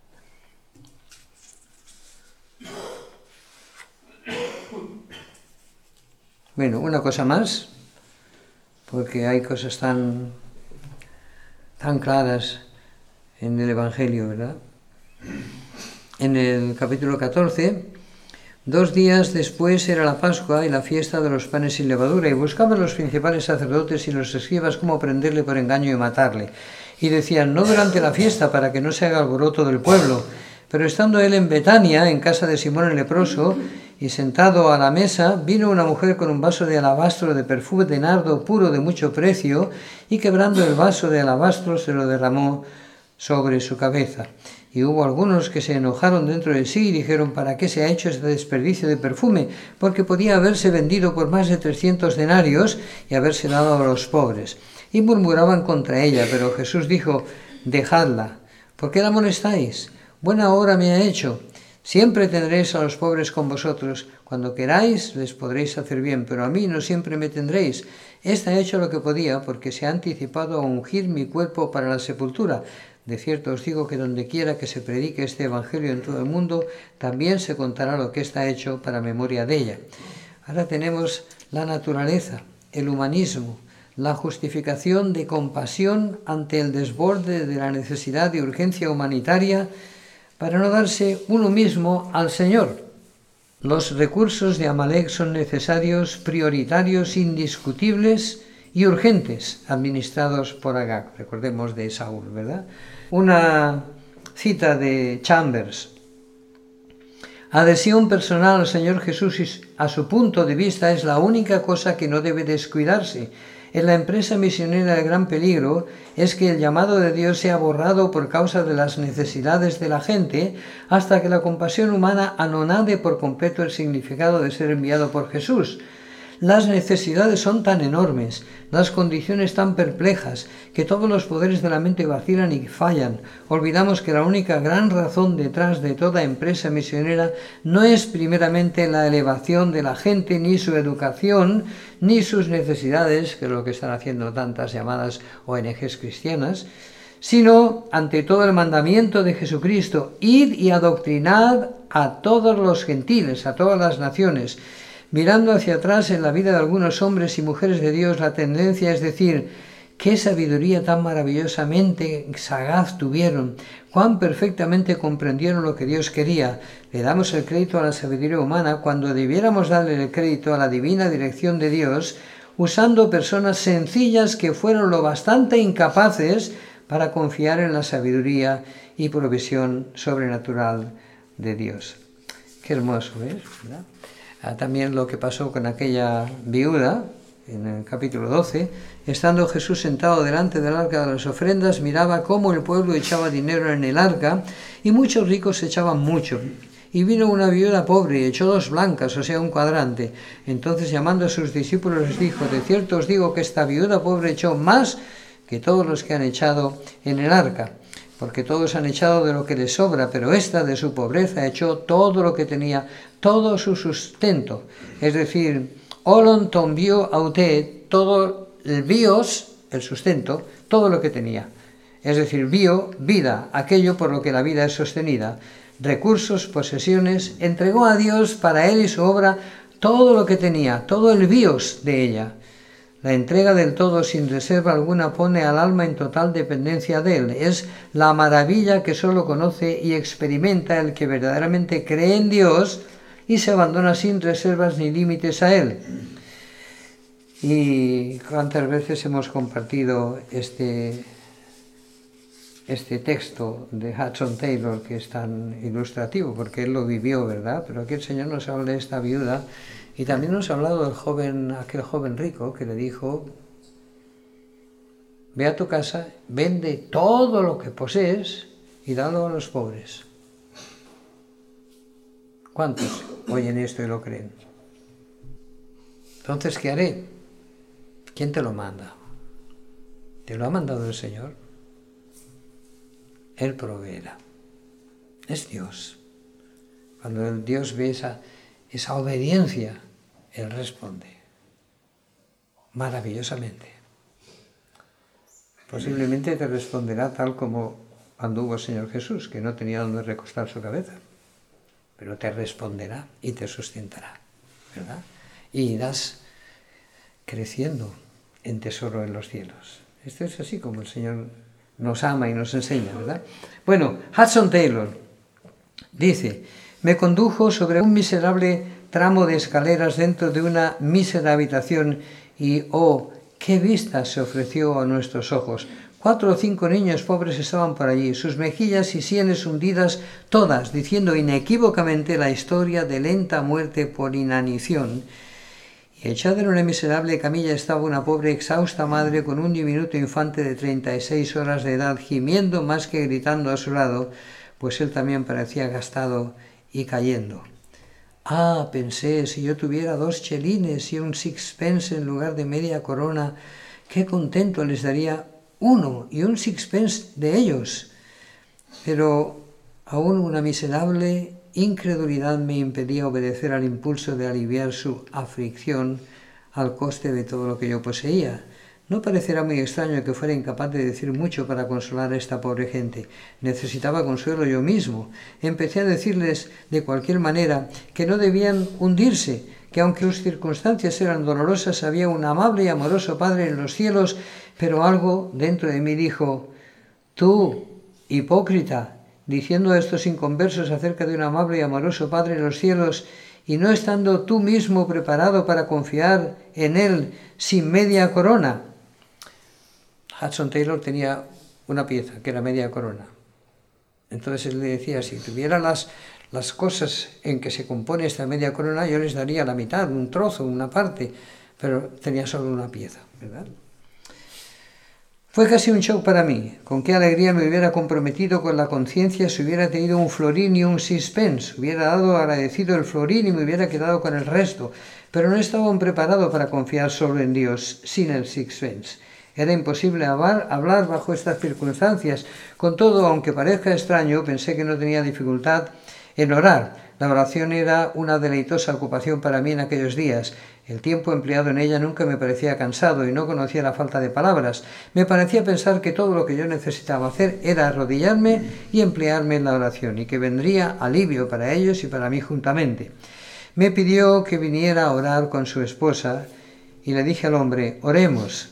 Bueno, una cosa más, porque hay cosas tan, tan claras en el Evangelio, ¿verdad? En el capítulo catorce, Dos días después era la Pascua y la fiesta de los panes sin levadura, y buscaban los principales sacerdotes y los escribas cómo prenderle por engaño y matarle. Y decían, no durante la fiesta, para que no se haga alboroto del pueblo. Pero estando él en Betania, en casa de Simón el leproso, y sentado a la mesa, vino una mujer con un vaso de alabastro de perfume de nardo puro de mucho precio, y quebrando el vaso de alabastro se lo derramó sobre su cabeza. Y hubo algunos que se enojaron dentro de sí y dijeron, ¿para qué se ha hecho este desperdicio de perfume? Porque podía haberse vendido por más de trescientos denarios y haberse dado a los pobres. Y murmuraban contra ella, pero Jesús dijo, dejadla, ¿por qué la molestáis? Buena obra me ha hecho. Siempre tendréis a los pobres con vosotros. Cuando queráis les podréis hacer bien, pero a mí no siempre me tendréis. Esta ha hecho lo que podía, porque se ha anticipado a ungir mi cuerpo para la sepultura. De cierto os digo que donde quiera que se predique este evangelio en todo el mundo, también se contará lo que está hecho para memoria de ella. Ahora tenemos la naturaleza, el humanismo, la justificación de compasión ante el desborde de la necesidad de urgencia humanitaria para no darse uno mismo al Señor. Los recursos de Amalek son necesarios, prioritarios, indiscutibles y urgentes, administrados por Agag. Recordemos de Saúl, ¿verdad? Una cita de Chambers. Adhesión personal al Señor Jesús y a su punto de vista es la única cosa que no debe descuidarse. En la empresa misionera el gran peligro es que el llamado de Dios sea borrado por causa de las necesidades de la gente, hasta que la compasión humana anonade por completo el significado de ser enviado por Jesús. Las necesidades son tan enormes, las condiciones tan perplejas, que todos los poderes de la mente vacilan y fallan. Olvidamos que la única gran razón detrás de toda empresa misionera no es primeramente la elevación de la gente, ni su educación, ni sus necesidades, que es lo que están haciendo tantas llamadas O N Ges cristianas, sino ante todo el mandamiento de Jesucristo, id y adoctrinad a todos los gentiles, a todas las naciones. Mirando hacia atrás en la vida de algunos hombres y mujeres de Dios, la tendencia es decir, qué sabiduría tan maravillosamente sagaz tuvieron, cuán perfectamente comprendieron lo que Dios quería. Le damos el crédito a la sabiduría humana cuando debiéramos darle el crédito a la divina dirección de Dios, usando personas sencillas que fueron lo bastante incapaces para confiar en la sabiduría y provisión sobrenatural de Dios. Qué hermoso, ¿ves? ¿Verdad? Ah, también lo que pasó con aquella viuda, en el capítulo doce, estando Jesús sentado delante del arca de las ofrendas, miraba cómo el pueblo echaba dinero en el arca, y muchos ricos echaban mucho. Y vino una viuda pobre y echó dos blancas, o sea, un cuadrante. Entonces, llamando a sus discípulos, les dijo, de cierto os digo que esta viuda pobre echó más que todos los que han echado en el arca, porque todos han echado de lo que les sobra, pero esta de su pobreza echó todo lo que tenía, todo su sustento. Es decir, olon ton bio aute, todo el bios, el sustento, todo lo que tenía. Es decir, bio, vida, aquello por lo que la vida es sostenida. Recursos, posesiones, entregó a Dios para él y su obra todo lo que tenía, todo el bios de ella. La entrega del todo sin reserva alguna pone al alma en total dependencia de él. Es la maravilla que solo conoce y experimenta el que verdaderamente cree en Dios y se abandona sin reservas ni límites a él. Y cuántas veces hemos compartido este, este texto de Hudson Taylor, que es tan ilustrativo, porque él lo vivió, ¿verdad? Pero aquí el Señor nos habla de esta viuda. Y también nos ha hablado del joven, aquel joven rico que le dijo, ve a tu casa, vende todo lo que posees y dalo a los pobres. ¿Cuántos oyen esto y lo creen? Entonces, ¿qué haré? ¿Quién te lo manda? ¿Te lo ha mandado el Señor? Él proveerá. Es Dios. Cuando el Dios ve esa, esa obediencia, Él responde maravillosamente. Posiblemente te responderá tal como cuando hubo el Señor Jesús, que no tenía donde recostar su cabeza, pero te responderá y te sustentará, ¿verdad? Y irás creciendo en tesoro en los cielos. Esto es así como el Señor nos ama y nos enseña, ¿verdad? Bueno, Hudson Taylor dice, Me condujo sobre un miserable tramo de escaleras dentro de una mísera habitación y, oh, qué vista se ofreció a nuestros ojos. Cuatro o cinco niños pobres estaban por allí, sus mejillas y sienes hundidas todas, diciendo inequívocamente la historia de lenta muerte por inanición. Y echada en una miserable camilla estaba una pobre exhausta madre con un diminuto infante de treinta y seis horas de edad, gimiendo más que gritando a su lado, pues él también parecía gastado y cayendo. Ah, pensé, si yo tuviera dos chelines y un sixpence en lugar de media corona, qué contento les daría uno y un sixpence de ellos. Pero aún una miserable incredulidad me impedía obedecer al impulso de aliviar su aflicción al coste de todo lo que yo poseía. No parecerá muy extraño que fuera incapaz de decir mucho para consolar a esta pobre gente. Necesitaba consuelo yo mismo. Empecé a decirles de cualquier manera que no debían hundirse, que aunque sus circunstancias eran dolorosas, había un amable y amoroso Padre en los cielos, pero algo dentro de mí dijo: tú, hipócrita, diciendo a estos inconversos acerca de un amable y amoroso Padre en los cielos, y no estando tú mismo preparado para confiar en Él sin media corona. Hudson Taylor tenía una pieza que era media corona. Entonces él le decía, si tuviera las, las cosas en que se compone esta media corona, yo les daría la mitad, un trozo, una parte, pero tenía solo una pieza, ¿verdad? Fue casi un shock para mí. Con qué alegría me hubiera comprometido con la conciencia si hubiera tenido un florín y un sixpence. Hubiera dado agradecido el florín y me hubiera quedado con el resto. Pero no estaba aún preparado para confiar solo en Dios, sin el sixpence. Era imposible hablar, hablar bajo estas circunstancias. Con todo, aunque parezca extraño, pensé que no tenía dificultad en orar. La oración era una deleitosa ocupación para mí en aquellos días. El tiempo empleado en ella nunca me parecía cansado y no conocía la falta de palabras. Me parecía pensar que todo lo que yo necesitaba hacer era arrodillarme y emplearme en la oración, y que vendría alivio para ellos y para mí juntamente. Me pidió que viniera a orar con su esposa y le dije al hombre, oremos.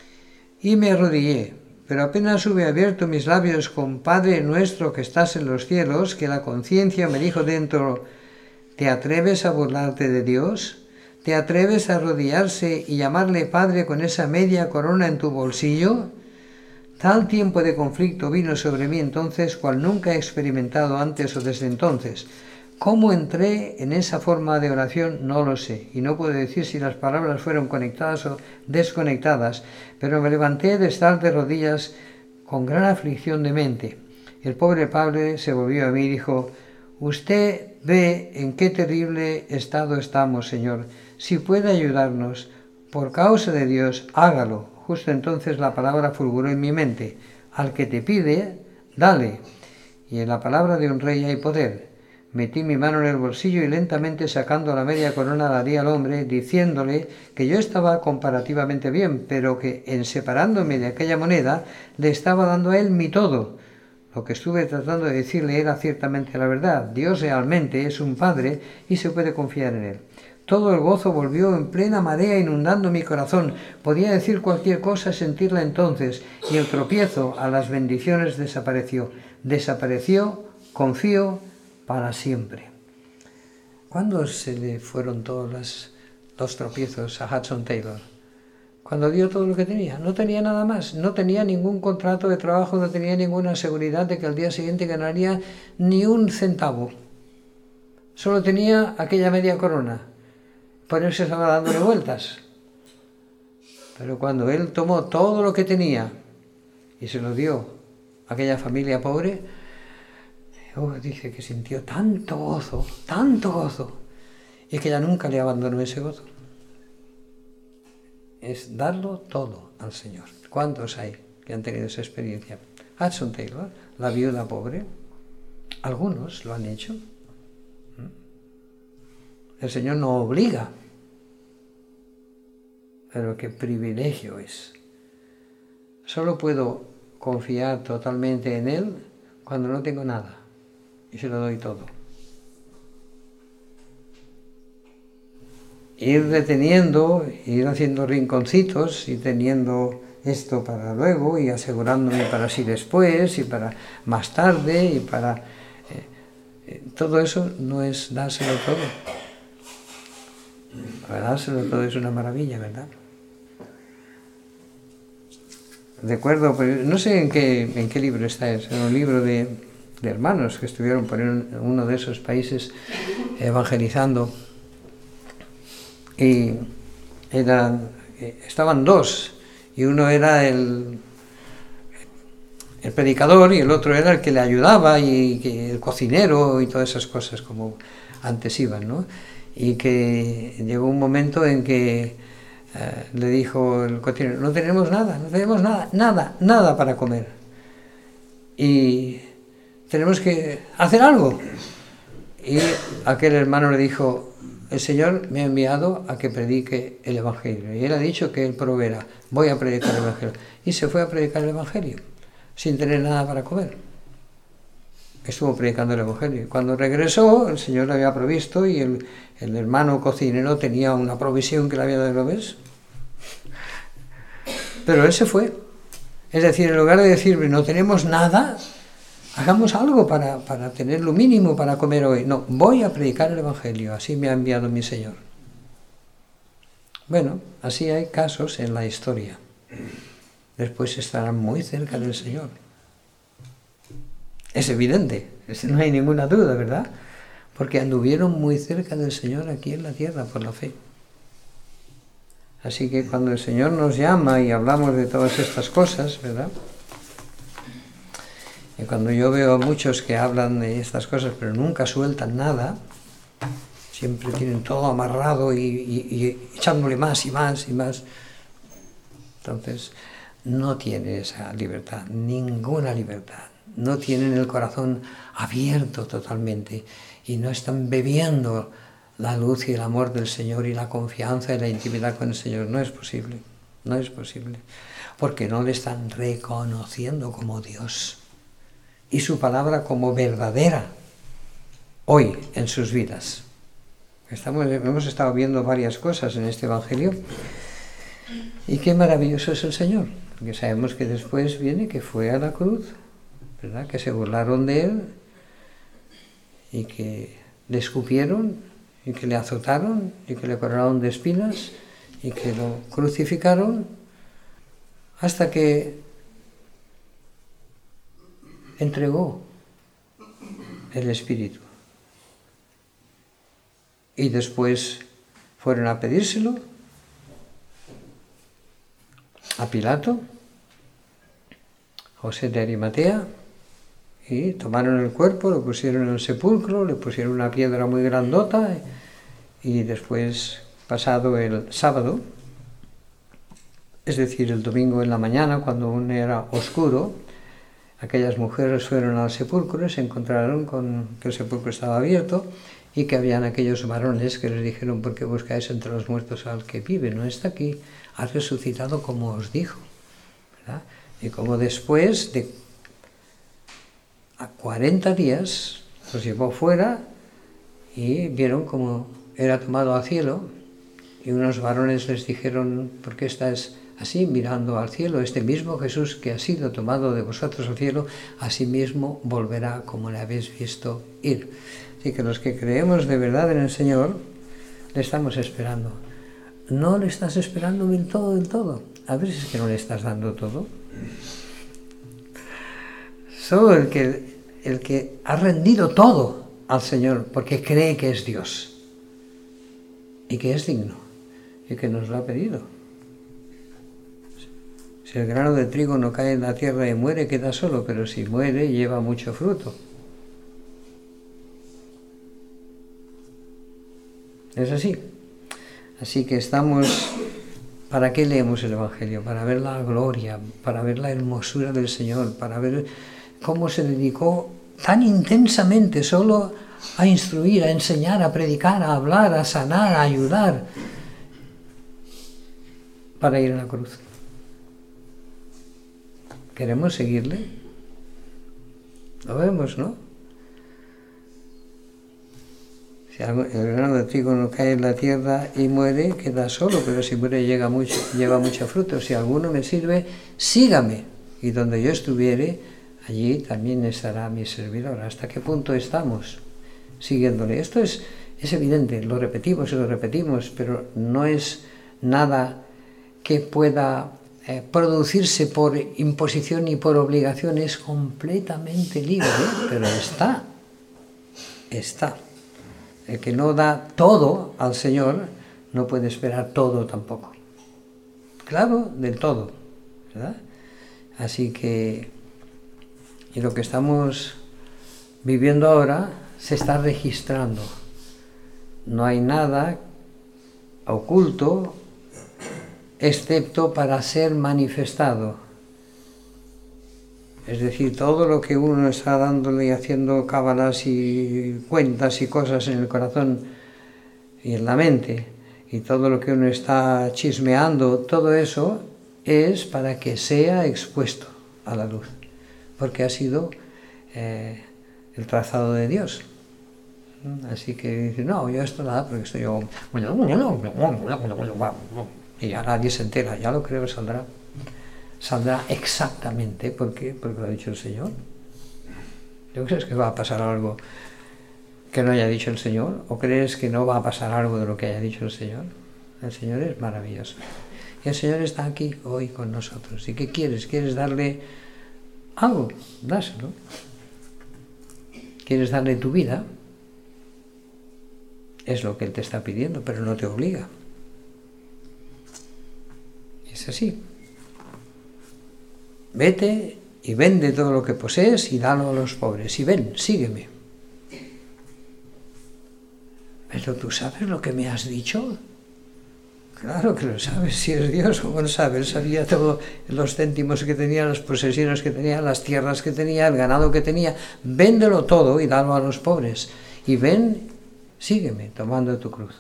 Y me arrodillé, pero apenas hube abierto mis labios con Padre nuestro que estás en los cielos, que la conciencia me dijo dentro, ¿te atreves a burlarte de Dios? ¿Te atreves a arrodillarse y llamarle Padre con esa media corona en tu bolsillo? Tal tiempo de conflicto vino sobre mí entonces, cual nunca he experimentado antes o desde entonces. ¿Cómo entré en esa forma de oración? No lo sé, y no puedo decir si las palabras fueron conectadas o desconectadas, pero me levanté de estar de rodillas con gran aflicción de mente. El pobre padre se volvió a mí y dijo, usted ve en qué terrible estado estamos, Señor. Si puede ayudarnos, por causa de Dios, hágalo. Justo entonces la palabra fulguró en mi mente. Al que te pide, dale. Y en la palabra de un rey hay poder. Metí mi mano en el bolsillo y lentamente sacando la media corona la di al hombre, diciéndole que yo estaba comparativamente bien, pero que en separándome de aquella moneda le estaba dando a él mi todo. Lo que estuve tratando de decirle era ciertamente la verdad. Dios realmente es un Padre y se puede confiar en Él. Todo el gozo volvió en plena marea inundando mi corazón. Podía decir cualquier cosa, sentirla entonces, y el tropiezo a las bendiciones desapareció. Desapareció, confío, para siempre. ¿Cuándo se le fueron todos los, los tropiezos a Hudson Taylor? Cuando dio todo lo que tenía. No tenía nada más. No tenía ningún contrato de trabajo, no tenía ninguna seguridad de que al día siguiente ganaría ni un centavo. Solo tenía aquella media corona. Por eso estaba dándole vueltas. Pero cuando él tomó todo lo que tenía y se lo dio a aquella familia pobre, oh, dice que sintió tanto gozo, tanto gozo, y que ya nunca le abandonó ese gozo. Es darlo todo al Señor. ¿Cuántos hay que han tenido esa experiencia? Hudson Taylor, la viuda pobre, algunos lo han hecho. El Señor no obliga, pero qué privilegio es. Solo puedo confiar totalmente en Él cuando no tengo nada y se lo doy todo. Ir deteniendo, ir haciendo rinconcitos y teniendo esto para luego y asegurándome para sí después y para más tarde y para... Eh, todo eso no es dárselo todo. Dárselo todo es una maravilla, ¿verdad? Recuerdo, no sé en qué, en qué libro está, es un libro de, de hermanos que estuvieron por uno de esos países evangelizando, y eran, estaban dos, y uno era el, el predicador y el otro era el que le ayudaba, y que, el cocinero y todas esas cosas como antes iban, ¿no? Y que llegó un momento en que Uh, le dijo el cocinero, no tenemos nada, no tenemos nada, nada, nada para comer. Y tenemos que hacer algo. Y aquel hermano le dijo, el Señor me ha enviado a que predique el Evangelio. Y él ha dicho que él proveerá, voy a predicar el Evangelio. Y se fue a predicar el Evangelio, sin tener nada para comer. Estuvo predicando el Evangelio. Cuando regresó, el Señor le había provisto y el, el hermano cocinero tenía una provisión que le había dado, ¿lo ves? Pero él se fue. Es decir, en lugar de decirme, no tenemos nada, hagamos algo para, para tener lo mínimo para comer hoy. No, voy a predicar el Evangelio, así me ha enviado mi Señor. Bueno, así hay casos en la historia. Después estarán muy cerca del Señor. Es evidente, no hay ninguna duda, ¿verdad? Porque anduvieron muy cerca del Señor aquí en la tierra por la fe. Así que cuando el Señor nos llama y hablamos de todas estas cosas, ¿verdad? Y cuando yo veo a muchos que hablan de estas cosas pero nunca sueltan nada, siempre tienen todo amarrado y, y, y echándole más y más y más, entonces no tienen esa libertad, ninguna libertad. No tienen el corazón abierto totalmente y no están bebiendo la luz y el amor del Señor y la confianza y la intimidad con el Señor. No es posible, no es posible, porque no le están reconociendo como Dios y su palabra como verdadera hoy en sus vidas. Estamos, hemos estado viendo varias cosas en este Evangelio y qué maravilloso es el Señor, porque sabemos que después viene que fue a la cruz, ¿verdad? Que se burlaron de él y que le escupieron y que le azotaron y que le coronaron de espinas y que lo crucificaron hasta que entregó el Espíritu. Y después fueron a pedírselo a Pilato, José de Arimatea, y tomaron el cuerpo, lo pusieron en el sepulcro, le pusieron una piedra muy grandota y después, pasado el sábado, es decir, el domingo en la mañana, cuando aún era oscuro, aquellas mujeres fueron al sepulcro y se encontraron con que el sepulcro estaba abierto y que habían aquellos varones que les dijeron, ¿por qué buscáis entre los muertos al que vive? No está aquí, ha resucitado como os dijo, ¿verdad? Y como después de a cuarenta días los llevó fuera y vieron como era tomado al cielo y unos varones les dijeron, ¿por qué estás así mirando al cielo? Este mismo Jesús que ha sido tomado de vosotros al cielo, así mismo volverá como le habéis visto ir. Así que los que creemos de verdad en el Señor le estamos esperando. No le estás esperando del todo, del todo. A ver si es que no le estás dando todo. Solo el que, el que ha rendido todo al Señor porque cree que es Dios y que es digno y que nos lo ha pedido. Si el grano de trigo no cae en la tierra y muere, queda solo, pero si muere, lleva mucho fruto. Es así. Así que estamos... ¿Para qué leemos el Evangelio? Para ver la gloria, para ver la hermosura del Señor, para ver cómo se dedicó tan intensamente solo a instruir, a enseñar, a predicar, a hablar, a sanar, a ayudar, para ir a la cruz. ¿Queremos seguirle? Lo vemos, ¿no? Si el grano de trigo no cae en la tierra y muere, queda solo, pero si muere llega mucho, lleva mucho fruto. Si alguno me sirve, sígame, y donde yo estuviere, allí también estará mi servidor. ¿Hasta qué punto estamos siguiéndole. Esto es, es evidente, lo repetimos y lo repetimos, pero no es nada que pueda eh, producirse por imposición y por obligación, es completamente libre, pero está, está. El que no da todo al Señor no puede esperar todo tampoco. Claro, del todo, ¿verdad? Así que, y lo que estamos viviendo ahora se está registrando. No hay nada oculto excepto para ser manifestado. Es decir, todo lo que uno está dándole y haciendo cábalas y cuentas y cosas en el corazón y en la mente, y todo lo que uno está chismeando, todo eso es para que sea expuesto a la luz, porque ha sido eh, el trazado de Dios. Así que dice, no, yo esto nada, porque estoy yo... Y ya nadie se entera, ya lo creo que saldrá. Saldrá exactamente, ¿por qué? Porque lo ha dicho el Señor. ¿Tú crees que va a pasar algo que no haya dicho el Señor? ¿O crees que no va a pasar algo de lo que haya dicho el Señor? El Señor es maravilloso. Y el Señor está aquí hoy con nosotros. ¿Y qué quieres? ¿Quieres darle algo? Dáselo. ¿Quieres darle tu vida? Es lo que Él te está pidiendo, pero no te obliga. Es así. Vete y vende todo lo que posees y dalo a los pobres. Y ven, sígueme. Pero tú sabes lo que me has dicho. Claro que lo sabes, si es Dios, ¿cómo lo sabe? Él sabía todos los céntimos que tenía, las posesiones que tenía, las tierras que tenía, el ganado que tenía. Véndelo todo y dalo a los pobres. Y ven, sígueme, tomando tu cruz.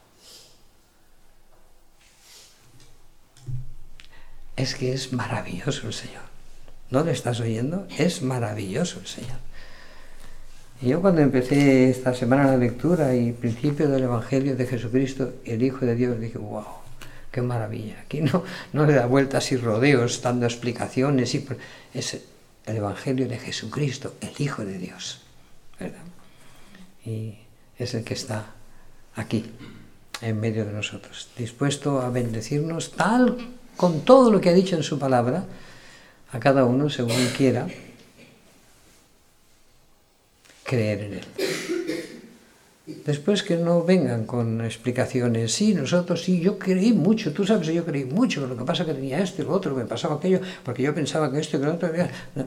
Es que es maravilloso el Señor. ¿No le estás oyendo? Es maravilloso el Señor. Y yo cuando empecé esta semana la lectura y principio del Evangelio de Jesucristo, el Hijo de Dios, dije, wow, qué maravilla. Aquí no, no le da vueltas y rodeos, dando explicaciones. Y, es el Evangelio de Jesucristo, el Hijo de Dios, ¿verdad? Y es el que está aquí, en medio de nosotros, dispuesto a bendecirnos tal con todo lo que ha dicho en su palabra, a cada uno según quiera creer en Él. Después que no vengan con explicaciones, sí, nosotros sí, yo creí mucho, tú sabes, yo creí mucho, lo que pasa que tenía esto y lo otro, me pasaba aquello, porque yo pensaba que esto y que lo otro, no, no.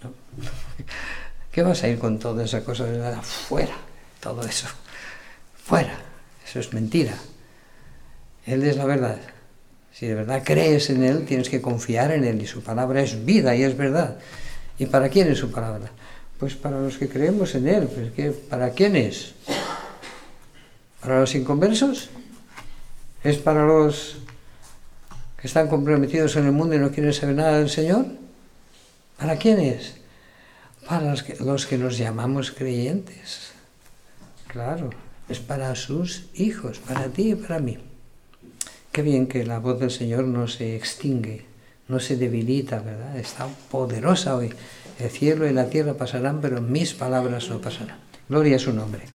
¿Qué vas a ir con toda esa cosa? Fuera, todo eso, fuera, eso es mentira. Él es la verdad. Si de verdad crees en Él, tienes que confiar en Él, y su palabra es vida y es verdad. ¿Y para quién es su palabra? Pues para los que creemos en Él. Pues ¿qué? ¿Para quién es? ¿Para los inconversos? ¿Es para los que están comprometidos en el mundo y no quieren saber nada del Señor? ¿Para quién es? Para los que, los que nos llamamos creyentes. Claro, es para sus hijos, para ti y para mí. Qué bien que la voz del Señor no se extingue, no se debilita, ¿verdad? Está poderosa hoy. El cielo y la tierra pasarán, pero mis palabras no pasarán. Gloria a su nombre.